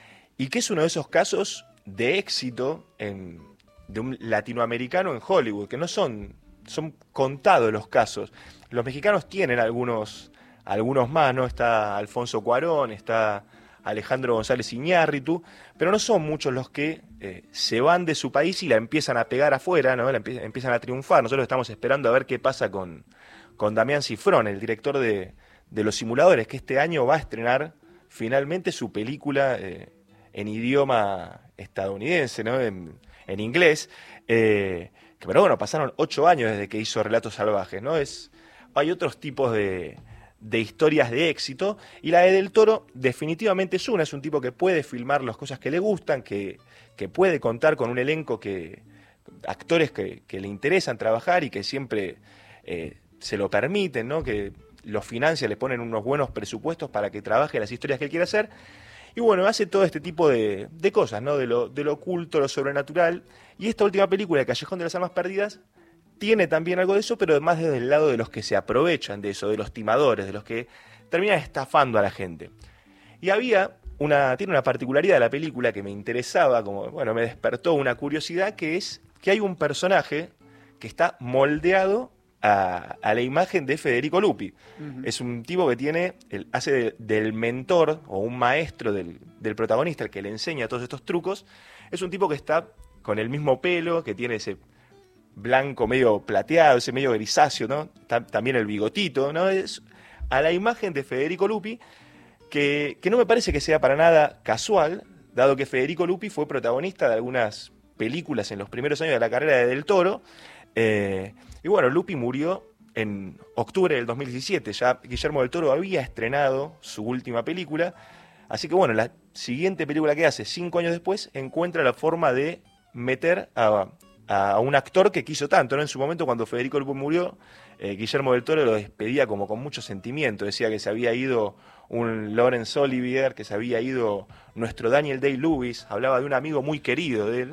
Speaker 6: y que es uno de esos casos de éxito en, de un latinoamericano en Hollywood, que no son, son contados los casos. Los mexicanos tienen algunos, algunos más, ¿no? Está Alfonso Cuarón, está Alejandro González Iñárritu, pero no son muchos los que eh, se van de su país y la empiezan a pegar afuera, ¿no? La empie empiezan a triunfar. Nosotros estamos esperando a ver qué pasa con, con Damián Cifrón, el director de, de Los Simuladores, que este año va a estrenar finalmente su película eh, en idioma estadounidense, ¿no? En, en inglés. Eh, que, pero bueno, pasaron ocho años desde que hizo Relatos Salvajes, ¿no? Es, hay otros tipos de, de historias de éxito, y la de Del Toro definitivamente es una. Es un tipo que puede filmar las cosas que le gustan, que, que puede contar con un elenco, que actores que, que le interesan trabajar y que siempre eh, se lo permiten, ¿no? Que los financian, le ponen unos buenos presupuestos para que trabaje las historias que él quiere hacer. Y bueno, hace todo este tipo de, de cosas, ¿no? De lo, de lo oculto, lo sobrenatural. Y esta última película, El Callejón de las Almas Perdidas, tiene también algo de eso, pero además desde el lado de los que se aprovechan de eso, de los timadores, de los que terminan estafando a la gente. Y había una, tiene una particularidad de la película que me interesaba, como, bueno, me despertó una curiosidad, que es que hay un personaje que está moldeado a, a la imagen de Federico Lupi. Uh-huh. Es un tipo que tiene, el, hace de, del mentor o un maestro del, del protagonista, el que le enseña todos estos trucos. Es un tipo que está con el mismo pelo, que tiene ese blanco medio plateado, ese medio grisáceo, ¿no? También el bigotito, ¿no? Es a la imagen de Federico Lupi, que, que no me parece que sea para nada casual, dado que Federico Lupi fue protagonista de algunas películas en los primeros años de la carrera de Del Toro. Eh, y bueno, Lupi murió en octubre del dos mil diecisiete, ya Guillermo del Toro había estrenado su última película, así que bueno, la siguiente película que hace, cinco años después, encuentra la forma de meter a, a un actor que quiso tanto, ¿no? En su momento, cuando Federico Lupi murió, eh, Guillermo del Toro lo despedía como con mucho sentimiento, decía que se había ido un Laurence Olivier, que se había ido nuestro Daniel Day-Lewis, hablaba de un amigo muy querido de él.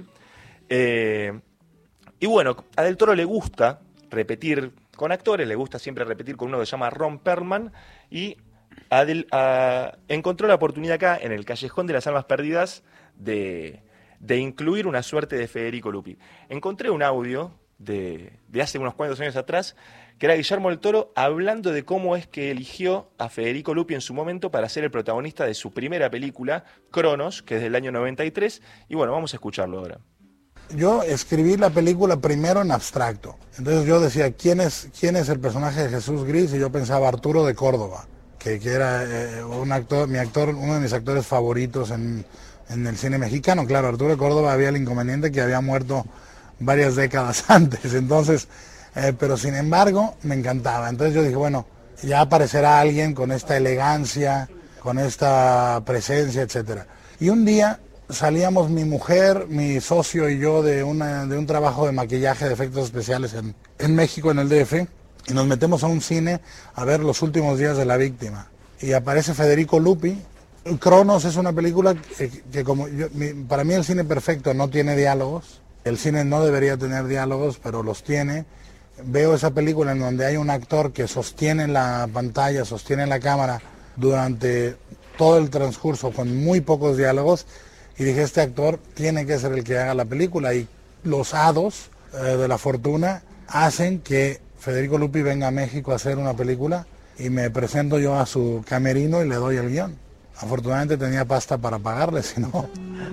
Speaker 6: Eh, y bueno, a Del Toro le gusta repetir con actores, le gusta siempre repetir con uno que se llama Ron Perlman, y a Del, a, encontró la oportunidad acá, en El Callejón de las Almas Perdidas, de, de incluir una suerte de Federico Lupi. Encontré un audio de, de hace unos cuantos años atrás, que era Guillermo del Toro hablando de cómo es que eligió a Federico Lupi en su momento para ser el protagonista de su primera película, Cronos, que es del año noventa y tres, y bueno, vamos a escucharlo ahora.
Speaker 20: Yo escribí la película primero en abstracto. Entonces yo decía, ¿quién es, quién es el personaje de Jesús Gris? Y yo pensaba Arturo de Córdoba, que, que era eh, un actor, mi actor, uno de mis actores favoritos en, en el cine mexicano. Claro, Arturo de Córdoba había el inconveniente que había muerto varias décadas antes. Entonces, eh, pero sin embargo, me encantaba. Entonces yo dije, bueno, ya aparecerá alguien con esta elegancia, con esta presencia, etcétera. Y un día salíamos mi mujer, mi socio y yo de, una, de un trabajo de maquillaje de efectos especiales en, en México, en el D F, y nos metemos a un cine a ver Los Últimos Días de la Víctima. Y aparece Federico Lupi. Cronos es una película que, que como yo, mi, para mí el cine perfecto no tiene diálogos. El cine no debería tener diálogos, pero los tiene. Veo esa película en donde hay un actor que sostiene la pantalla, sostiene la cámara durante todo el transcurso con muy pocos diálogos. Y dije, este actor tiene que ser el que haga la película. Y los hados eh, de la fortuna hacen que Federico Lupi venga a México a hacer una película, y me presento yo a su camerino y le doy el guión. Afortunadamente tenía pasta para pagarle, si no...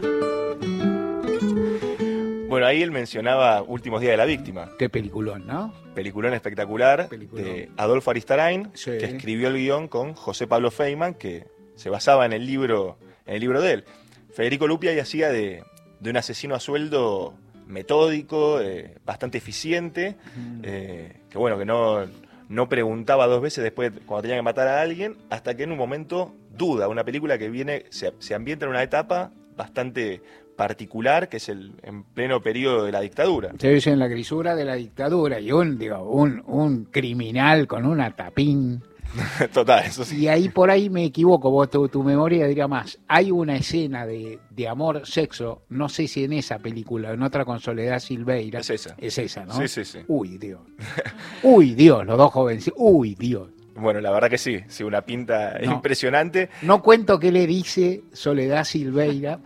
Speaker 6: Bueno, ahí él mencionaba Últimos Días de la Víctima.
Speaker 2: Qué peliculón, ¿no?
Speaker 6: Peliculón espectacular,
Speaker 2: Peliculón.
Speaker 6: De Adolfo Aristarain,
Speaker 2: Sí.
Speaker 6: que escribió el guión con José Pablo Feynman, que se basaba en el libro, en el libro de él. Federico Lupi ahí hacía de, de un asesino a sueldo metódico, eh, bastante eficiente, mm. eh, que bueno, que no, no preguntaba dos veces después cuando tenía que matar a alguien, hasta que en un momento duda. Una película que viene, se, se ambienta en una etapa bastante particular, que es el en pleno periodo de la dictadura.
Speaker 2: Se dice en la grisura de la dictadura, y un, digo, un, un criminal con una tapín.
Speaker 6: Total, eso sí.
Speaker 2: Y ahí por ahí me equivoco, vos tu, tu memoria diría más. Hay una escena de, de amor, sexo, no sé si en esa película o en otra con Soledad Silveira.
Speaker 6: Es esa.
Speaker 2: Es esa, ¿no?
Speaker 6: Sí, sí, sí.
Speaker 2: Uy, Dios. Uy, Dios, los dos jóvenes. Uy, Dios.
Speaker 6: Bueno, la verdad que sí, sí, una pinta
Speaker 2: no,
Speaker 6: impresionante.
Speaker 2: No cuento qué le dice Soledad Silveira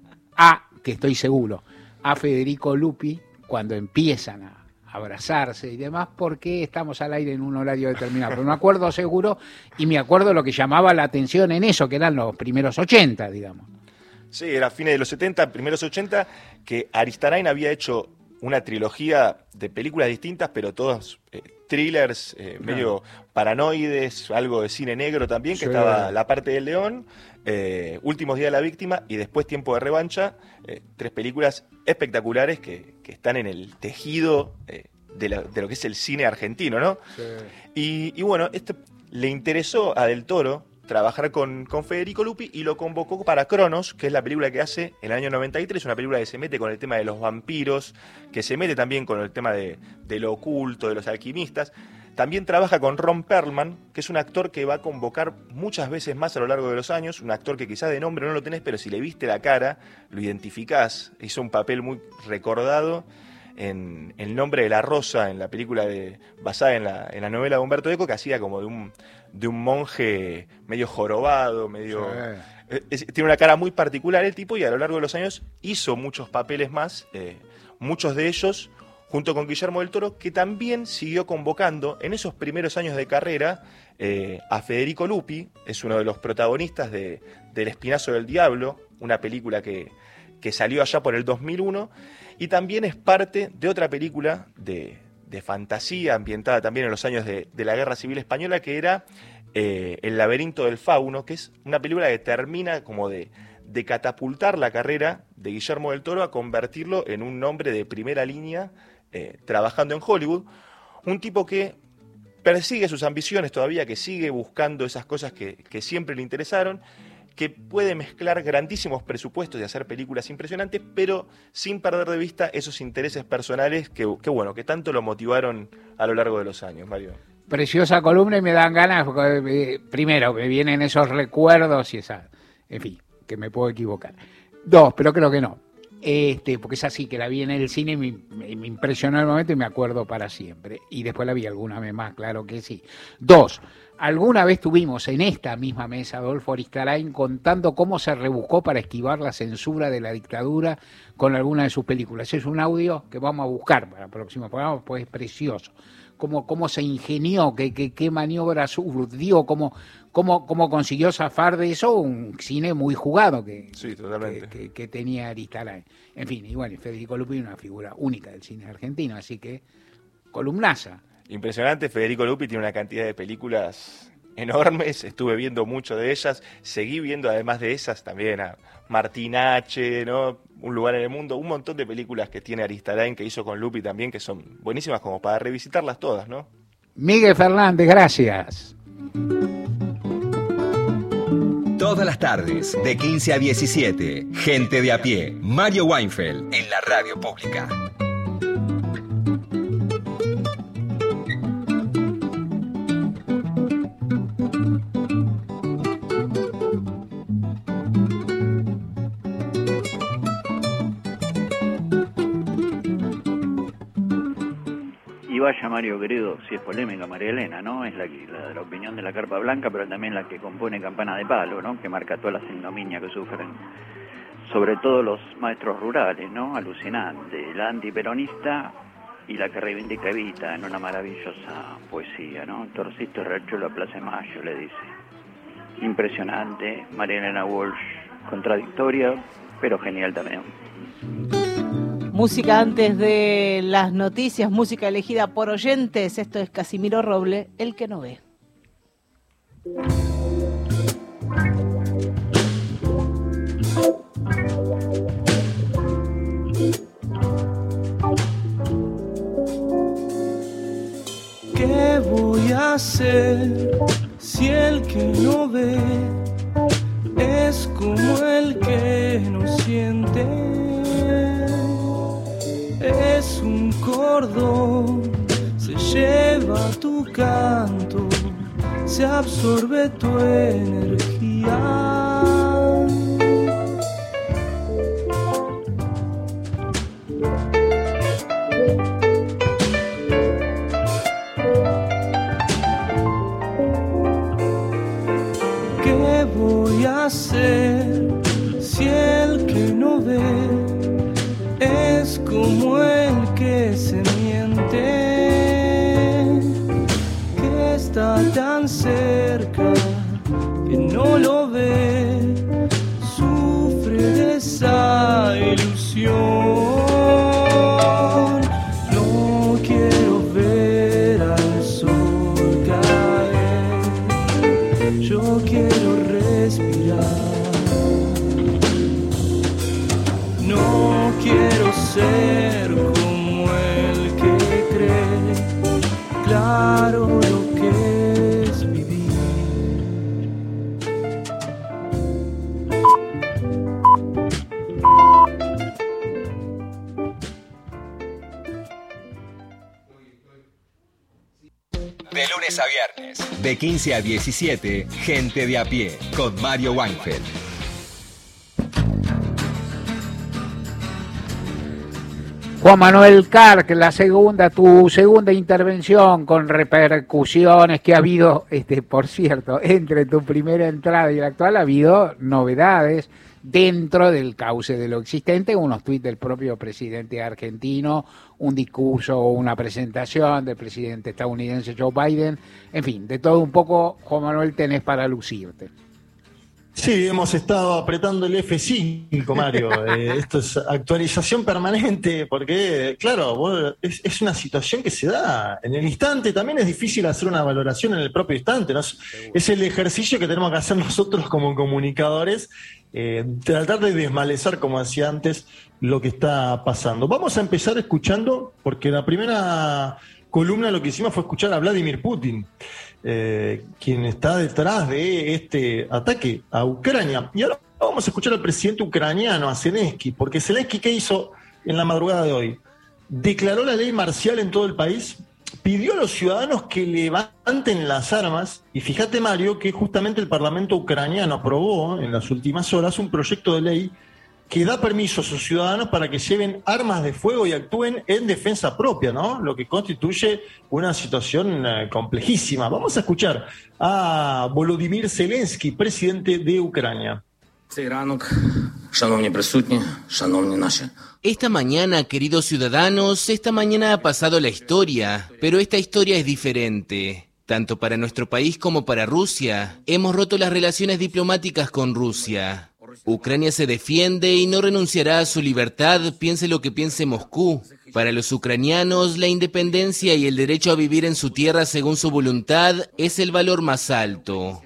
Speaker 2: a, que estoy seguro, a Federico Lupi cuando empiezan a abrazarse y demás, porque estamos al aire en un horario determinado. Pero me acuerdo seguro, y me acuerdo lo que llamaba la atención en eso, que eran los primeros ochenta, digamos.
Speaker 6: Sí, era fines de los setenta, primeros ochenta, que Aristarain había hecho una trilogía de películas distintas, pero todos eh, thrillers, eh, medio paranoides, algo de cine negro también, que sí. Estaba La parte del león, eh, Últimos días de la víctima y después Tiempo de revancha, eh, tres películas espectaculares que, que están en el tejido eh, de, la, de lo que es el cine argentino, ¿no? Sí. Y, y bueno, este le interesó a Del Toro trabajar con, con Federico Lupi y lo convocó para Cronos, que es la película que hace en el año noventa y tres, una película que se mete con el tema de los vampiros, que se mete también con el tema de, de lo oculto, de los alquimistas. También trabaja con Ron Perlman, que es un actor que va a convocar muchas veces más a lo largo de los años, un actor que quizás de nombre no lo tenés, pero si le viste la cara, lo identificás. Hizo un papel muy recordado en El nombre de la rosa, en la película de, basada en la, en la novela de Humberto Eco, que hacía como de un, de un monje medio jorobado, medio... Sí. Es, tiene una cara muy particular el tipo, y a lo largo de los años hizo muchos papeles más, eh, muchos de ellos junto con Guillermo del Toro, que también siguió convocando en esos primeros años de carrera eh, a Federico Lupi, es uno de los protagonistas de, de El espinazo del diablo, una película que, que salió allá por el dos mil uno, y también es parte de otra película de, de fantasía ambientada también en los años de, de la Guerra Civil Española, que era eh, El laberinto del fauno, que es una película que termina como de, de catapultar la carrera de Guillermo del Toro a convertirlo en un nombre de primera línea eh, trabajando en Hollywood. Un tipo que persigue sus ambiciones todavía, que sigue buscando esas cosas que, que siempre le interesaron, que puede mezclar grandísimos presupuestos y hacer películas impresionantes, pero sin perder de vista esos intereses personales que, que bueno, que tanto lo motivaron a lo largo de los años, Mario.
Speaker 2: Preciosa columna, y me dan ganas, porque, eh, primero, me vienen esos recuerdos y esa, en fin, que me puedo equivocar. Dos, pero creo que no. Este, porque es así, que la vi en el cine y me, me, me impresionó el momento y me acuerdo para siempre. Y después la vi alguna vez más, claro que sí. Dos, alguna vez tuvimos en esta misma mesa Adolfo Aristarain contando cómo se rebuscó para esquivar la censura de la dictadura con alguna de sus películas. Es un audio que vamos a buscar para el próximo programa, pues es precioso. Cómo, cómo se ingenió, qué, qué, qué maniobras dio, cómo, cómo, cómo consiguió zafar de eso un cine muy jugado que,
Speaker 6: sí, totalmente.
Speaker 2: que, que, que tenía Aristarain. En fin, y bueno, Federico Lupi es una figura única del cine argentino, así que columnaza.
Speaker 6: Impresionante, Federico Lupi tiene una cantidad de películas enormes, estuve viendo mucho de ellas, seguí viendo además de esas también a Martín H., ¿no? Un lugar en el mundo, un montón de películas que tiene Aristarain, que hizo con Lupi también, que son buenísimas como para revisitarlas todas, ¿no?
Speaker 2: Miguel Fernández, gracias.
Speaker 9: Todas las tardes, de quince a diecisiete, Gente de a pie, Mario Weinfeld, en la radio pública.
Speaker 21: Y vaya, Mario querido, si es polémica María Elena, ¿no? Es la, la, la opinión de la Carpa Blanca, pero también la que compone Campana de Palo, ¿no? Que marca todas las ignominias que sufren, sobre todo los maestros rurales, ¿no? Alucinante, la antiperonista y la que reivindica Evita en una maravillosa poesía, ¿no? Torciste Rachuelo a Plaza Mayo, le dice. Impresionante, María Elena Walsh, contradictoria, pero genial también.
Speaker 3: Música antes de las noticias, música elegida por oyentes. Esto es Casimiro Roble, El que no ve.
Speaker 13: ¿Qué voy a
Speaker 7: hacer si el que no ve es como el que no siente? Es un cordón, se lleva tu canto, se absorbe tu energía. ¿Qué voy a hacer si el que no ve es como el que se miente? Que está tan cerca que no lo ve, sufre de esa ilusión. No quiero ver al sol caer, yo quiero respirar. No quiero ser como el que cree, claro lo que es vivir.
Speaker 9: De lunes a viernes, de quince a diecisiete, Gente de a Pie, con Mario Weinfeld.
Speaker 2: Juan Manuel Carc, la segunda, tu segunda intervención con repercusiones que ha habido, este, por cierto, entre tu primera entrada y la actual ha habido novedades dentro del cauce de lo existente, unos tuits del propio presidente argentino, un discurso o una presentación del presidente estadounidense Joe Biden, en fin, de todo un poco, Juan Manuel, tenés para lucirte.
Speaker 4: Sí, hemos estado apretando el F cinco, Mario. Eh, esto es actualización permanente, porque, claro, vos, es, es una situación que se da en el instante. También es difícil hacer una valoración en el propio instante, ¿no? Es, es el ejercicio que tenemos que hacer nosotros como comunicadores, eh, tratar de desmalezar, como decía antes, lo que está pasando. Vamos a empezar escuchando, porque la primera columna lo que hicimos fue escuchar a Vladimir Putin, Eh, quien está detrás de este ataque a Ucrania. Y ahora vamos a escuchar al presidente ucraniano, a Zelensky, porque Zelensky, ¿qué hizo en la madrugada de hoy? Declaró la ley marcial en todo el país, pidió a los ciudadanos que levanten las armas, y fíjate, Mario, que justamente el Parlamento ucraniano aprobó en las últimas horas un proyecto de ley que da permiso a sus ciudadanos para que lleven armas de fuego y actúen en defensa propia, ¿no? Lo que constituye una situación eh, complejísima. Vamos a escuchar a Volodymyr Zelensky, presidente de Ucrania.
Speaker 22: Esta mañana, queridos ciudadanos, esta mañana ha pasado la historia, pero esta historia es diferente. Tanto para nuestro país como para Rusia, hemos roto las relaciones diplomáticas con Rusia. Ucrania se defiende y no renunciará a su libertad, piense lo que piense Moscú. Para los ucranianos, la independencia y el derecho a vivir en su tierra según su voluntad es el valor más alto.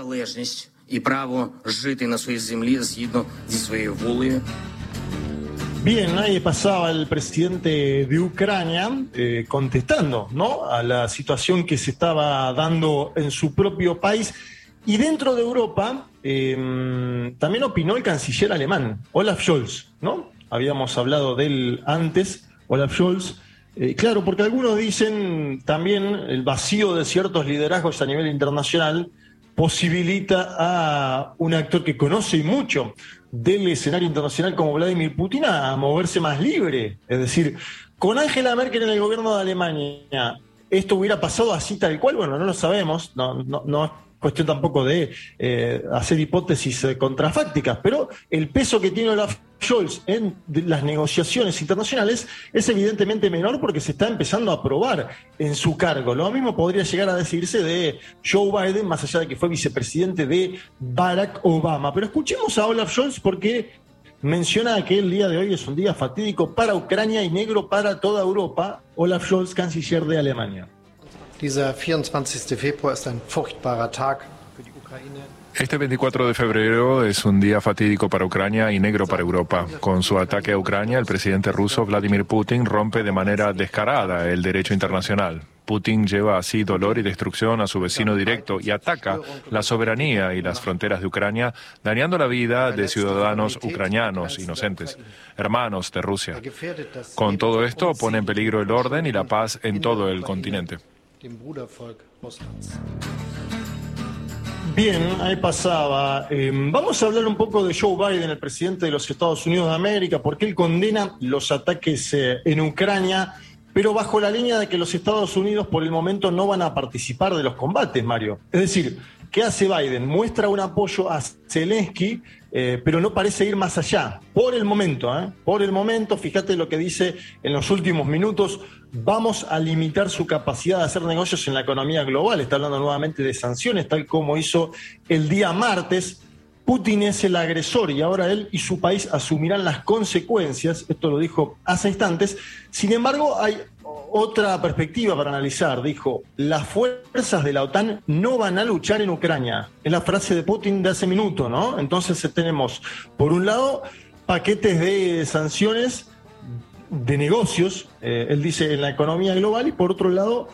Speaker 4: Bien, ahí pasaba el presidente de Ucrania eh, contestando, ¿no?, a la situación que se estaba dando en su propio país. Y dentro de Europa eh, también opinó el canciller alemán, Olaf Scholz, ¿no? Habíamos hablado de él antes, Olaf Scholz. Eh, claro, porque algunos dicen también el vacío de ciertos liderazgos a nivel internacional posibilita a un actor que conoce mucho del escenario internacional como Vladimir Putin a moverse más libre. Es decir, con Angela Merkel en el gobierno de Alemania, ¿esto hubiera pasado así tal cual? Bueno, no lo sabemos, no, no, no cuestión tampoco de eh, hacer hipótesis eh, contrafácticas, pero el peso que tiene Olaf Scholz en las negociaciones internacionales es evidentemente menor porque se está empezando a probar en su cargo. Lo mismo podría llegar a decirse de Joe Biden, más allá de que fue vicepresidente de Barack Obama. Pero escuchemos a Olaf Scholz porque menciona que el día de hoy es un día fatídico para Ucrania y negro para toda Europa. Olaf Scholz, canciller de Alemania.
Speaker 23: Dieser vierundzwanzigster Februar ist ein furchtbarer Tag für die Ukraine.
Speaker 24: Este veinticuatro de febrero es un día fatídico para Ucrania y negro para Europa. Con su ataque a Ucrania, el presidente ruso Vladimir Putin rompe de manera descarada el derecho internacional. Putin lleva así dolor y destrucción a su vecino directo y ataca la soberanía y las fronteras de Ucrania, dañando la vida de ciudadanos ucranianos inocentes, hermanos de Rusia. Con todo esto pone en peligro el orden y la paz en todo el continente.
Speaker 4: Bien, ahí pasaba. Eh, vamos a hablar un poco de Joe Biden, el presidente de los Estados Unidos de América, porque él condena los ataques eh, en Ucrania, pero bajo la línea de que los Estados Unidos por el momento no van a participar de los combates, Mario. Es decir, ¿qué hace Biden? Muestra un apoyo a Zelensky, eh, pero no parece ir más allá. Por el momento, ¿eh? Por el momento, fíjate lo que dice en los últimos minutos, vamos a limitar su capacidad de hacer negocios en la economía global. Está hablando nuevamente de sanciones, tal como hizo el día martes. Putin es el agresor y ahora él y su país asumirán las consecuencias. Esto lo dijo hace instantes. Sin embargo, hay otra perspectiva para analizar. Dijo, las fuerzas de la OTAN no van a luchar en Ucrania. Es la frase de Putin de hace minuto, ¿no? Entonces tenemos, por un lado, paquetes de sanciones de negocios, eh, él dice, en la economía global, y por otro lado,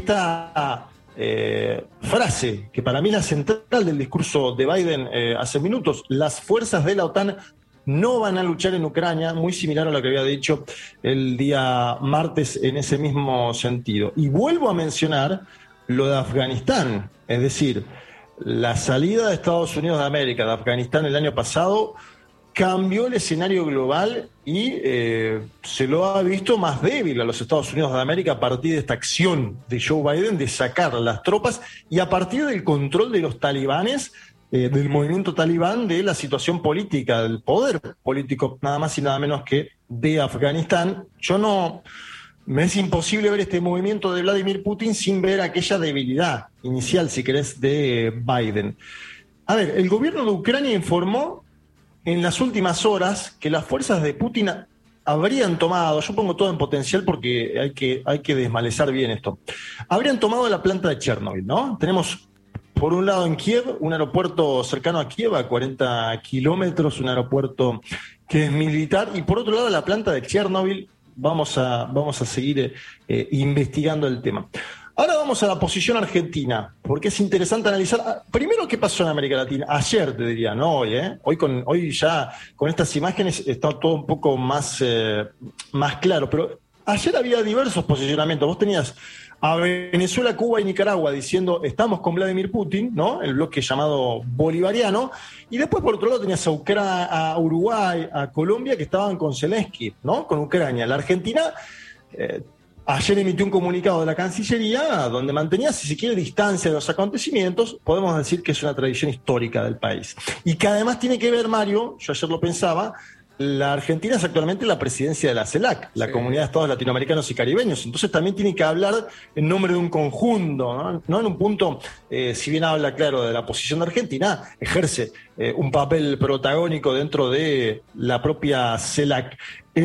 Speaker 4: esta eh, frase, que para mí es la central del discurso de Biden eh, hace minutos, las fuerzas de la OTAN no van a luchar en Ucrania, muy similar a lo que había dicho el día martes en ese mismo sentido. Y vuelvo a mencionar lo de Afganistán, es decir, la salida de Estados Unidos de América de Afganistán el año pasado cambió el escenario global y eh, se lo ha visto más débil a los Estados Unidos de América a partir de esta acción de Joe Biden de sacar las tropas y a partir del control de los talibanes, eh, del movimiento talibán, de la situación política, del poder político, nada más y nada menos que de Afganistán. Yo no... Me es imposible ver este movimiento de Vladimir Putin sin ver aquella debilidad inicial, si querés, de Biden. A ver, el gobierno de Ucrania informó en las últimas horas que las fuerzas de Putin habrían tomado, yo pongo todo en potencial porque hay que, hay que desmalezar bien esto, habrían tomado la planta de Chernobyl, ¿no? Tenemos, por un lado en Kiev, un aeropuerto cercano a Kiev, a cuarenta kilómetros, un aeropuerto que es militar, y por otro lado la planta de Chernobyl. Vamos a, vamos a seguir eh, investigando el tema. Ahora vamos a la posición argentina, porque es interesante analizar, primero, qué pasó en América Latina. Ayer, te diría, no hoy, ¿eh? Hoy, con, hoy ya con estas imágenes está todo un poco más, eh, más claro, pero ayer había diversos posicionamientos. Vos tenías a Venezuela, Cuba y Nicaragua diciendo estamos con Vladimir Putin, ¿no? El bloque llamado bolivariano, y después por otro lado tenías a, Ucra- a Uruguay, a Colombia, que estaban con Zelensky, ¿no? Con Ucrania. La Argentina eh, ayer emitió un comunicado de la Cancillería donde mantenía, si se quiere, distancia de los acontecimientos. Podemos decir que es una tradición histórica del país. Y que además tiene que ver, Mario, yo ayer lo pensaba, la Argentina es actualmente la presidencia de la CELAC, la sí. Comunidad de Estados Latinoamericanos y Caribeños. Entonces también tiene que hablar en nombre de un conjunto, ¿no? No en un punto, eh, si bien habla, claro, de la posición de Argentina, ejerce eh, un papel protagónico dentro de la propia CELAC. Eh,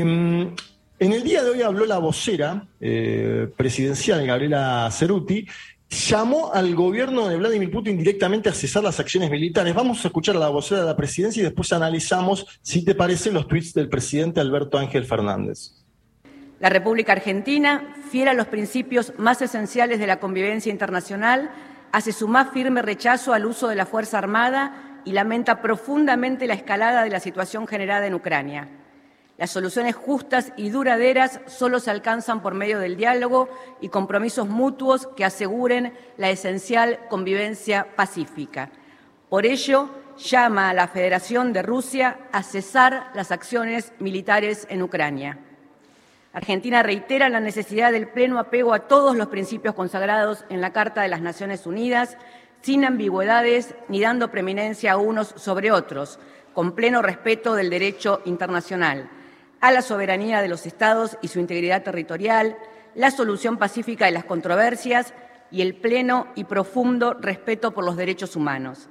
Speaker 4: en el día de hoy habló la vocera eh, presidencial, Gabriela Cerruti, llamó al gobierno de Vladimir Putin directamente a cesar las acciones militares. Vamos a escuchar a la vocera de la presidencia y después analizamos, si te parece, los tuits del presidente Alberto Ángel Fernández.
Speaker 5: La República Argentina, fiel a los principios más esenciales de la convivencia internacional, hace su más firme rechazo al uso de la Fuerza Armada y lamenta profundamente la escalada de la situación generada en Ucrania. Las soluciones justas y duraderas solo se alcanzan por medio del diálogo y compromisos mutuos que aseguren la esencial convivencia pacífica. Por ello, llama a la Federación de Rusia a cesar las acciones militares en Ucrania. Argentina reitera la necesidad del pleno apego a todos los principios consagrados en la Carta de las Naciones Unidas, sin ambigüedades ni dando preeminencia a unos sobre otros, con pleno respeto del derecho internacional, a la soberanía de los Estados y su integridad territorial, la solución pacífica de las controversias y el pleno y profundo respeto por los derechos humanos.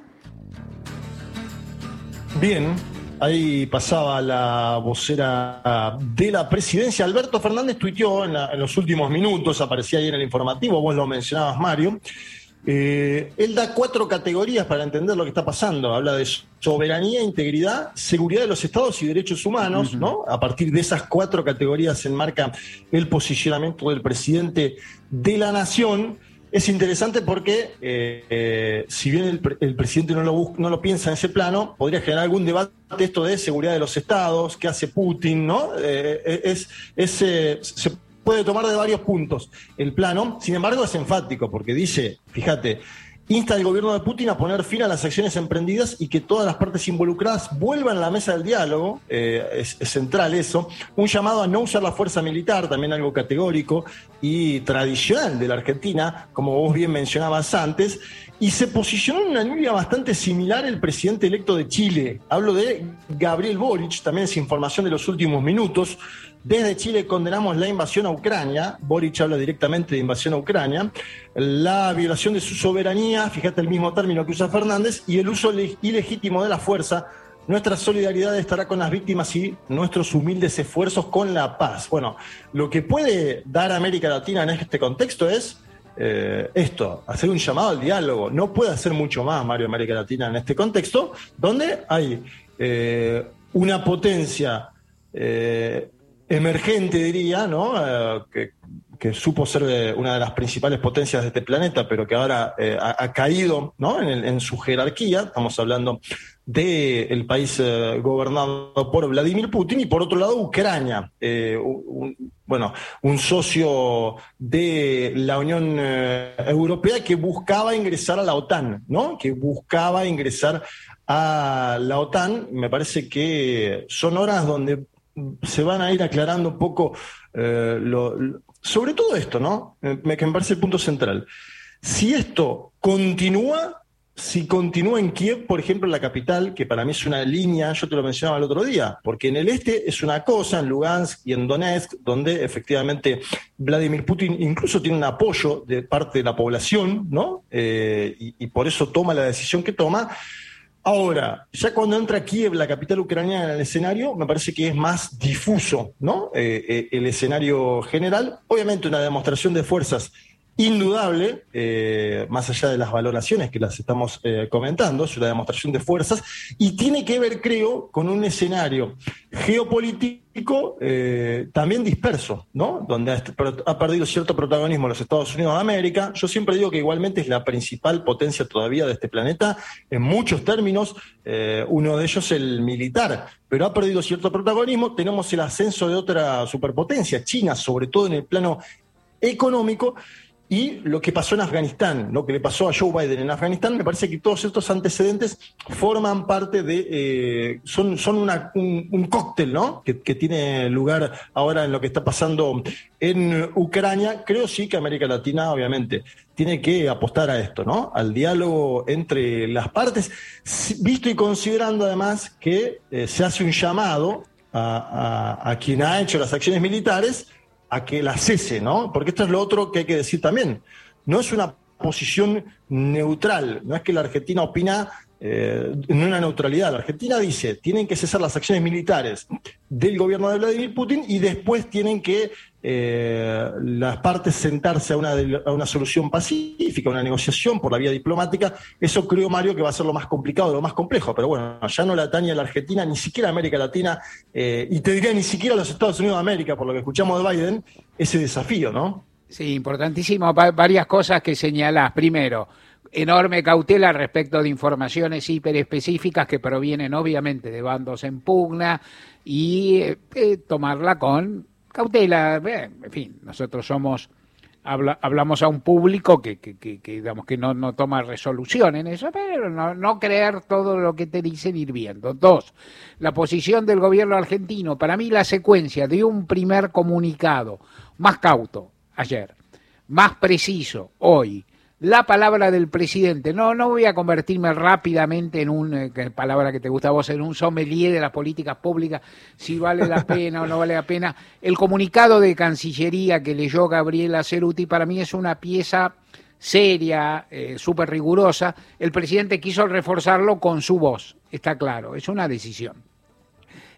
Speaker 4: Bien, ahí pasaba la vocera de la presidencia. Alberto Fernández tuiteó en, la, en los últimos minutos, aparecía ahí en el informativo, vos lo mencionabas, Mario, Eh, él da cuatro categorías para entender lo que está pasando. Habla de soberanía, integridad, seguridad de los estados y derechos humanos, uh-huh. ¿no? A partir de esas cuatro categorías se enmarca el posicionamiento del presidente de la nación. Es interesante porque, eh, eh, si bien el, el presidente no lo, busca, no lo piensa en ese plano, podría generar algún debate esto de seguridad de los estados, qué hace Putin, ¿no? Eh, es, es, eh, se puede tomar de varios puntos el plano. Sin embargo, es enfático porque dice, fíjate, insta al gobierno de Putin a poner fin a las acciones emprendidas y que todas las partes involucradas vuelvan a la mesa del diálogo. Eh, es, es central eso. Un llamado a no usar la fuerza militar, también algo categórico y tradicional de la Argentina, como vos bien mencionabas antes. Y se posicionó en una línea bastante similar el presidente electo de Chile. Hablo de Gabriel Boric, también es información de los últimos minutos. Desde Chile condenamos la invasión a Ucrania. Boric habla directamente de invasión a Ucrania. La violación de su soberanía, fíjate el mismo término que usa Fernández, y el uso ilegítimo de la fuerza. Nuestra solidaridad estará con las víctimas y nuestros humildes esfuerzos con la paz. Bueno, lo que puede dar América Latina en este contexto es eh, esto, hacer un llamado al diálogo. No puede hacer mucho más, Mario, América Latina en este contexto, donde hay eh, una potencia eh, emergente, diría, ¿no? Eh, que, que supo ser eh, una de las principales potencias de este planeta, pero que ahora eh, ha, ha caído, ¿no? en, el, en su jerarquía. Estamos hablando del país eh, gobernado por Vladimir Putin y, por otro lado, Ucrania. Eh, un, bueno, un socio de la Unión eh, Europea que buscaba ingresar a la OTAN, ¿no? Que buscaba ingresar a la OTAN. Me parece que son horas donde se van a ir aclarando un poco eh, lo, lo, sobre todo esto, ¿no? Me, que me parece el punto central. Si esto continúa, si continúa en Kiev, por ejemplo, en la capital, que para mí es una línea, yo te lo mencionaba el otro día, porque en el este es una cosa, en Lugansk y en Donetsk, donde efectivamente Vladimir Putin incluso tiene un apoyo de parte de la población, ¿no? Eh, y, y por eso toma la decisión que toma. Ahora, ya cuando entra Kiev, la capital ucraniana, en el escenario, me parece que es más difuso, ¿no? Eh, eh, el escenario general. Obviamente una demostración de fuerzas indudable, eh, más allá de las valoraciones que las estamos eh, comentando, es una demostración de fuerzas y tiene que ver, creo, con un escenario geopolítico eh, también disperso, ¿no? Donde ha, ha perdido cierto protagonismo los Estados Unidos de América. Yo siempre digo que igualmente es la principal potencia todavía de este planeta en muchos términos, eh, uno de ellos el militar, pero ha perdido cierto protagonismo. Tenemos el ascenso de otra superpotencia, China, sobre todo en el plano económico. Y lo que pasó en Afganistán, lo que le pasó a Joe Biden en Afganistán, me parece que todos estos antecedentes forman parte de, eh, son, son una, un, un cóctel, ¿no? Que, que tiene lugar ahora en lo que está pasando en Ucrania. Creo sí que América Latina, obviamente, tiene que apostar a esto, ¿no? Al diálogo entre las partes, visto y considerando además que eh, se hace un llamado a, a, a quien ha hecho las acciones militares a que la cese, ¿no? Porque esto es lo otro que hay que decir también. No es una posición neutral, no es que la Argentina opina eh, en una neutralidad. La Argentina dice, tienen que cesar las acciones militares del gobierno de Vladimir Putin y después tienen que eh, las partes sentarse a una, a una solución pacífica, una negociación por la vía diplomática. Eso creo, Mario, que va a ser lo más complicado, lo más complejo, pero bueno, ya no le atañe a la Argentina, ni siquiera a América Latina, eh, y te diría ni siquiera a los Estados Unidos de América, por lo que escuchamos de Biden, ese desafío, ¿no?
Speaker 2: Sí, importantísimo, Va- varias cosas que señalás. Primero, enorme cautela respecto de informaciones hiperespecíficas que provienen obviamente de bandos en pugna y eh, tomarla con cautela. Eh, en fin, nosotros somos habla, hablamos a un público que, que, que, que digamos que no, no toma resolución en eso, pero no, no creer todo lo que te dicen ir viendo. Dos, la posición del gobierno argentino. Para mí la secuencia de un primer comunicado más cauto ayer, más preciso hoy, la palabra del presidente. No, no voy a convertirme rápidamente en un, eh, palabra que te gusta a vos, en un sommelier de las políticas públicas, si vale la pena o no vale la pena. El comunicado de Cancillería que leyó Gabriela Cerruti para mí es una pieza seria, eh, súper rigurosa. El presidente quiso reforzarlo con su voz, está claro, es una decisión.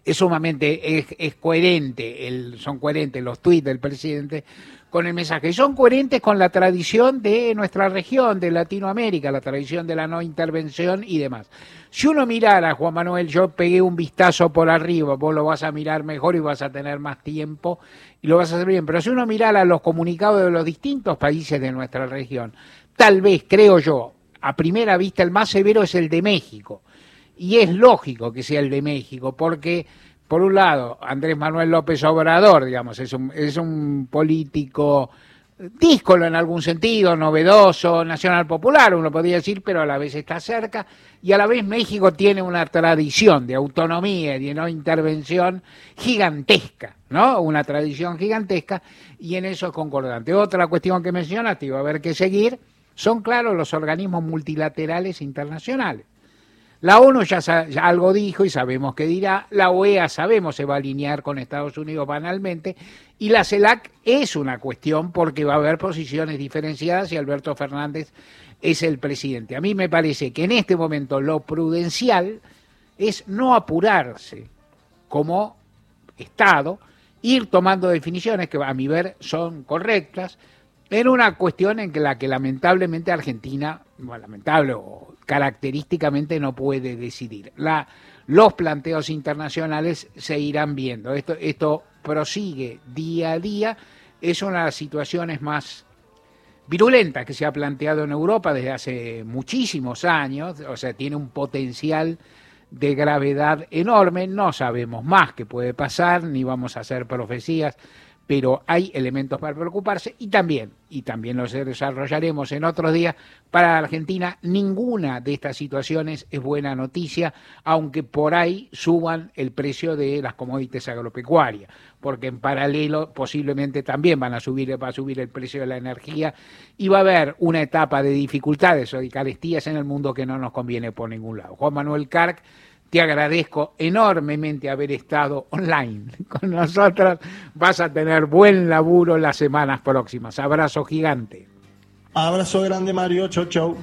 Speaker 2: es sumamente, es, es coherente, el, son coherentes los tuits del presidente con el mensaje, y son coherentes con la tradición de nuestra región, de Latinoamérica, la tradición de la no intervención y demás. Si uno mirara, Juan Manuel, yo pegué un vistazo por arriba, vos lo vas a mirar mejor y vas a tener más tiempo y lo vas a hacer bien, pero si uno mirara los comunicados de los distintos países de nuestra región, tal vez, creo yo, a primera vista el más severo es el de México, y es lógico que sea el de México, porque por un lado, Andrés Manuel López Obrador, digamos, es un, es un político díscolo en algún sentido, novedoso, nacional popular, uno podría decir, pero a la vez está cerca, y a la vez México tiene una tradición de autonomía y de no intervención gigantesca, ¿no? Una tradición gigantesca, y en eso es concordante. Otra cuestión que mencionaste, y va a haber que seguir, son, claro, los organismos multilaterales internacionales. La ONU ya, ya algo dijo y sabemos qué dirá, la O E A sabemos se va a alinear con Estados Unidos banalmente, y la CELAC es una cuestión porque va a haber posiciones diferenciadas y Alberto Fernández es el presidente. A mí me parece que en este momento lo prudencial es no apurarse como Estado, ir tomando definiciones que a mi ver son correctas, en una cuestión en la que lamentablemente Argentina, bueno, lamentable o característicamente no puede decidir. La, los planteos internacionales se irán viendo. Esto, esto prosigue día a día. Es una de las situaciones más virulentas que se ha planteado en Europa desde hace muchísimos años. O sea, tiene un potencial de gravedad enorme. No sabemos más qué puede pasar, ni vamos a hacer profecías, pero hay elementos para preocuparse, y también, y también los desarrollaremos en otros días, para Argentina ninguna de estas situaciones es buena noticia, aunque por ahí suban el precio de las commodities agropecuarias, porque en paralelo posiblemente también van a subir, va a subir el precio de la energía, y va a haber una etapa de dificultades o de carestías en el mundo que no nos conviene por ningún lado. Juan Manuel Carc, te agradezco enormemente haber estado online con nosotros. Vas a tener buen laburo las semanas próximas. Abrazo gigante.
Speaker 4: Abrazo grande, Mario. Chau, chau.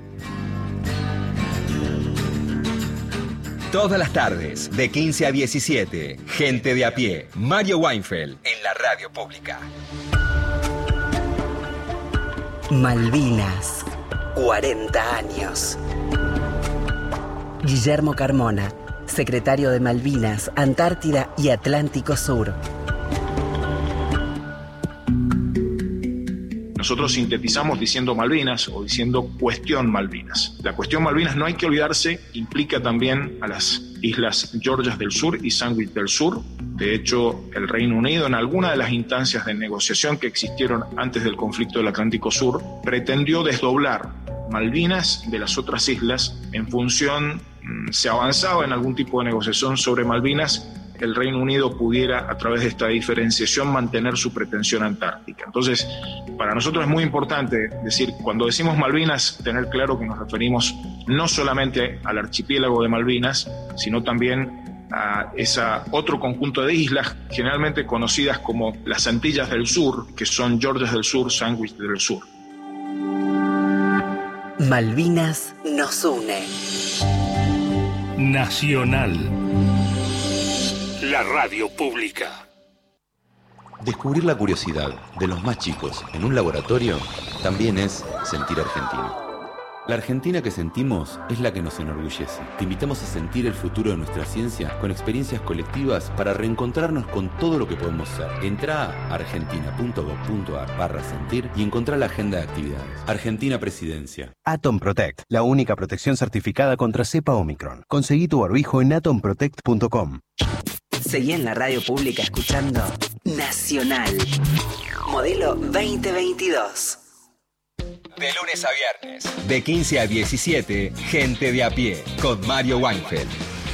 Speaker 9: Todas las tardes, de quince a diecisiete, Gente de a pie, Mario Weinfeld, en la radio pública.
Speaker 14: Malvinas, cuarenta años. Guillermo Carmona, secretario de Malvinas, Antártida y Atlántico Sur.
Speaker 1: Nosotros sintetizamos diciendo Malvinas o diciendo cuestión Malvinas. La cuestión Malvinas, no hay que olvidarse, implica también a las islas Georgias del Sur y Sandwich del Sur. De hecho, el Reino Unido, en alguna de las instancias de negociación que existieron antes del conflicto del Atlántico Sur, pretendió desdoblar Malvinas de las otras islas en función, se avanzaba en algún tipo de negociación sobre Malvinas, el Reino Unido pudiera, a través de esta diferenciación, mantener su pretensión antártica. Entonces, para nosotros es muy importante decir, cuando decimos Malvinas, tener claro que nos referimos no solamente al archipiélago de Malvinas, sino también a ese otro conjunto de islas, generalmente conocidas como las Antillas del Sur, que son Georgias del Sur, Sandwich del Sur.
Speaker 14: Malvinas nos une.
Speaker 16: Nacional. La radio pública.
Speaker 8: Descubrir la curiosidad de los más chicos en un laboratorio también es sentir argentino. La Argentina que sentimos es la que nos enorgullece. Te invitamos a sentir el futuro de nuestra ciencia con experiencias colectivas para reencontrarnos con todo lo que podemos ser. Entrá a argentina.gov.ar barra sentir y encontrá la agenda de actividades. Argentina Presidencia.
Speaker 10: Atom Protect, la única protección certificada contra cepa Omicron. Conseguí tu barbijo en atom protect punto com.
Speaker 14: Seguí en la radio pública escuchando Nacional, modelo veinte veintidós.
Speaker 9: De lunes a viernes, de quince a diecisiete, Gente de a pie, con Mario Weinfeld.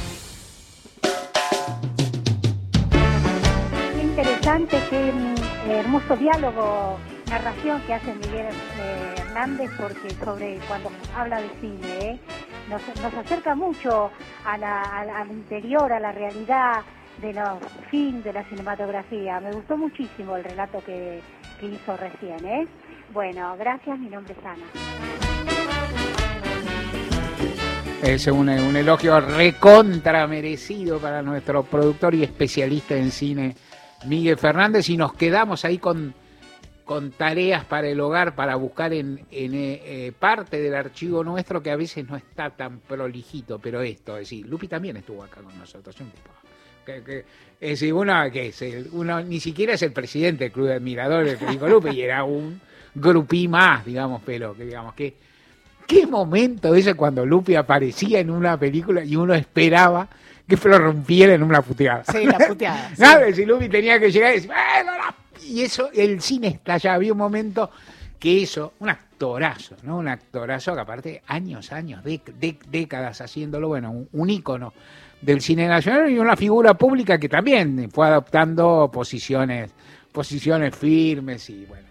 Speaker 12: Qué interesante, qué eh, hermoso diálogo, narración que hace Miguel eh, Hernández, porque sobre cuando habla de cine, ¿eh? nos, nos acerca mucho a la, a, al interior, a la realidad de los films, de la cinematografía. Me gustó muchísimo el relato que, que hizo recién, ¿eh? Bueno, gracias, mi nombre es Ana.
Speaker 2: Es un, un elogio recontra merecido para nuestro productor y especialista en cine, Miguel Fernández, y nos quedamos ahí con, con tareas para el hogar, para buscar en, en eh, parte del archivo nuestro que a veces no está tan prolijito, pero esto, es decir, Lupi también estuvo acá con nosotros, un tipo que, que, es decir, uno que es el, uno ni siquiera es el presidente del Club de Admiradores de Federico Lupi, y era un grupí más, digamos, pero que digamos que qué momento ese cuando Lupi aparecía en una película y uno esperaba que lo rompiera en una puteada.
Speaker 3: Sí, la puteada.
Speaker 2: ¿Sabes? Si Lupi tenía que llegar y decir, ¡eh, no, no! Y eso, el cine estallaba. Había un momento que eso, un actorazo, ¿no? Un actorazo que aparte, años, años, de, de, décadas haciéndolo, bueno, un, un ícono del cine nacional y una figura pública que también fue adoptando posiciones, posiciones firmes y bueno.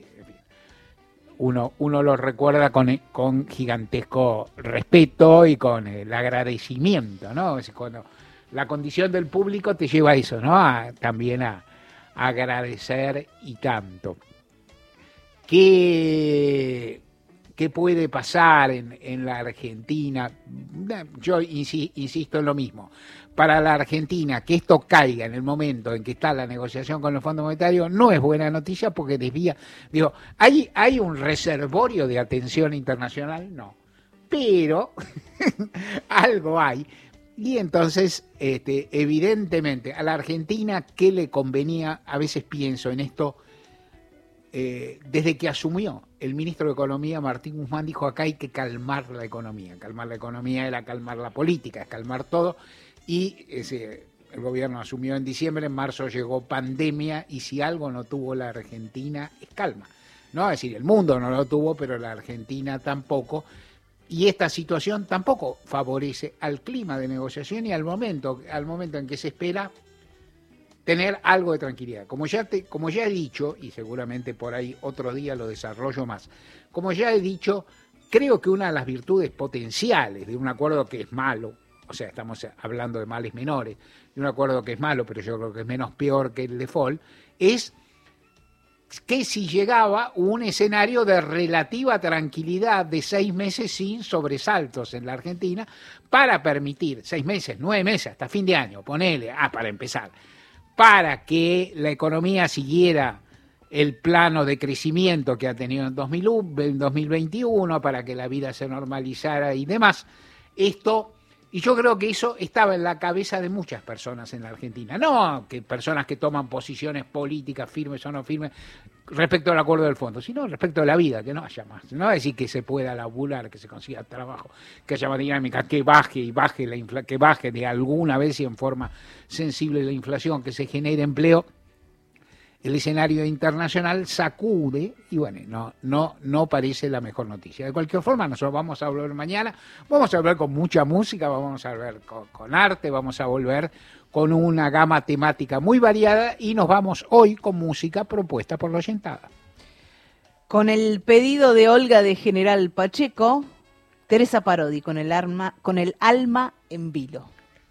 Speaker 2: Uno, uno lo recuerda con, con gigantesco respeto y con el agradecimiento, ¿no? Es cuando la condición del público te lleva a eso, ¿no? A, también a, a agradecer y tanto. ¿Qué, qué puede pasar en, en la Argentina? Yo insi, insisto en lo mismo. Para la Argentina, que esto caiga en el momento en que está la negociación con el Fondo Monetario no es buena noticia porque desvía. Digo, ¿hay, hay un reservorio de atención internacional? No. Pero algo hay. Y entonces, este, evidentemente, a la Argentina, ¿qué le convenía? A veces pienso en esto. Eh, desde que asumió el ministro de Economía, Martín Guzmán, dijo acá hay que calmar la economía. Calmar la economía era calmar la política, es calmar todo. Y ese, el gobierno asumió en diciembre, en marzo llegó pandemia y si algo no tuvo la Argentina es calma. No, es decir, el mundo no lo tuvo, pero la Argentina tampoco. Y esta situación tampoco favorece al clima de negociación y al momento, al momento en que se espera tener algo de tranquilidad. Como ya, te, como ya he dicho, y seguramente por ahí otro día lo desarrollo más, como ya he dicho, creo que una de las virtudes potenciales de un acuerdo que es malo, o sea, estamos hablando de males menores, de un acuerdo que es malo, pero yo creo que es menos peor que el default, es que si llegaba un escenario de relativa tranquilidad de seis meses sin sobresaltos en la Argentina, para permitir, seis meses, nueve meses, hasta fin de año, ponele, ah, para empezar, para que la economía siguiera el plano de crecimiento que ha tenido en dos mil veintiuno, para que la vida se normalizara y demás, esto... Y yo creo que eso estaba en la cabeza de muchas personas en la Argentina. No que personas que toman posiciones políticas firmes o no firmes respecto al acuerdo del fondo, sino respecto a la vida, que no haya más. No decir que se pueda laburar, que se consiga trabajo, que haya más dinámica, que baje y baje la infla, que baje de alguna vez y en forma sensible la inflación, que se genere empleo. El escenario internacional sacude y bueno, no, no, no parece la mejor noticia. De cualquier forma, nosotros vamos a volver mañana, vamos a volver con mucha música, vamos a volver con, con arte, vamos a volver con una gama temática muy variada y nos vamos hoy con música propuesta por la oyentada.
Speaker 3: Con el pedido de Olga de General Pacheco, Teresa Parodi con el, arma, con el alma en vilo.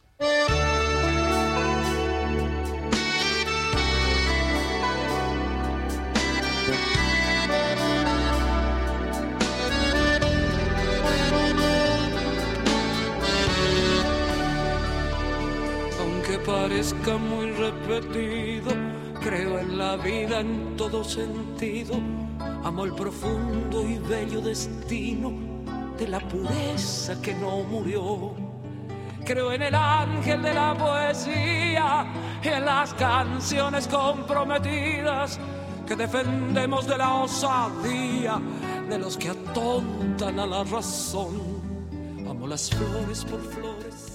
Speaker 13: Parezca muy repetido, creo en la vida en todo sentido, amo el profundo y bello destino de la pureza que no murió. Creo en el ángel de la poesía y en las canciones comprometidas que defendemos de la osadía de los que atontan a la razón. Amo las flores por flores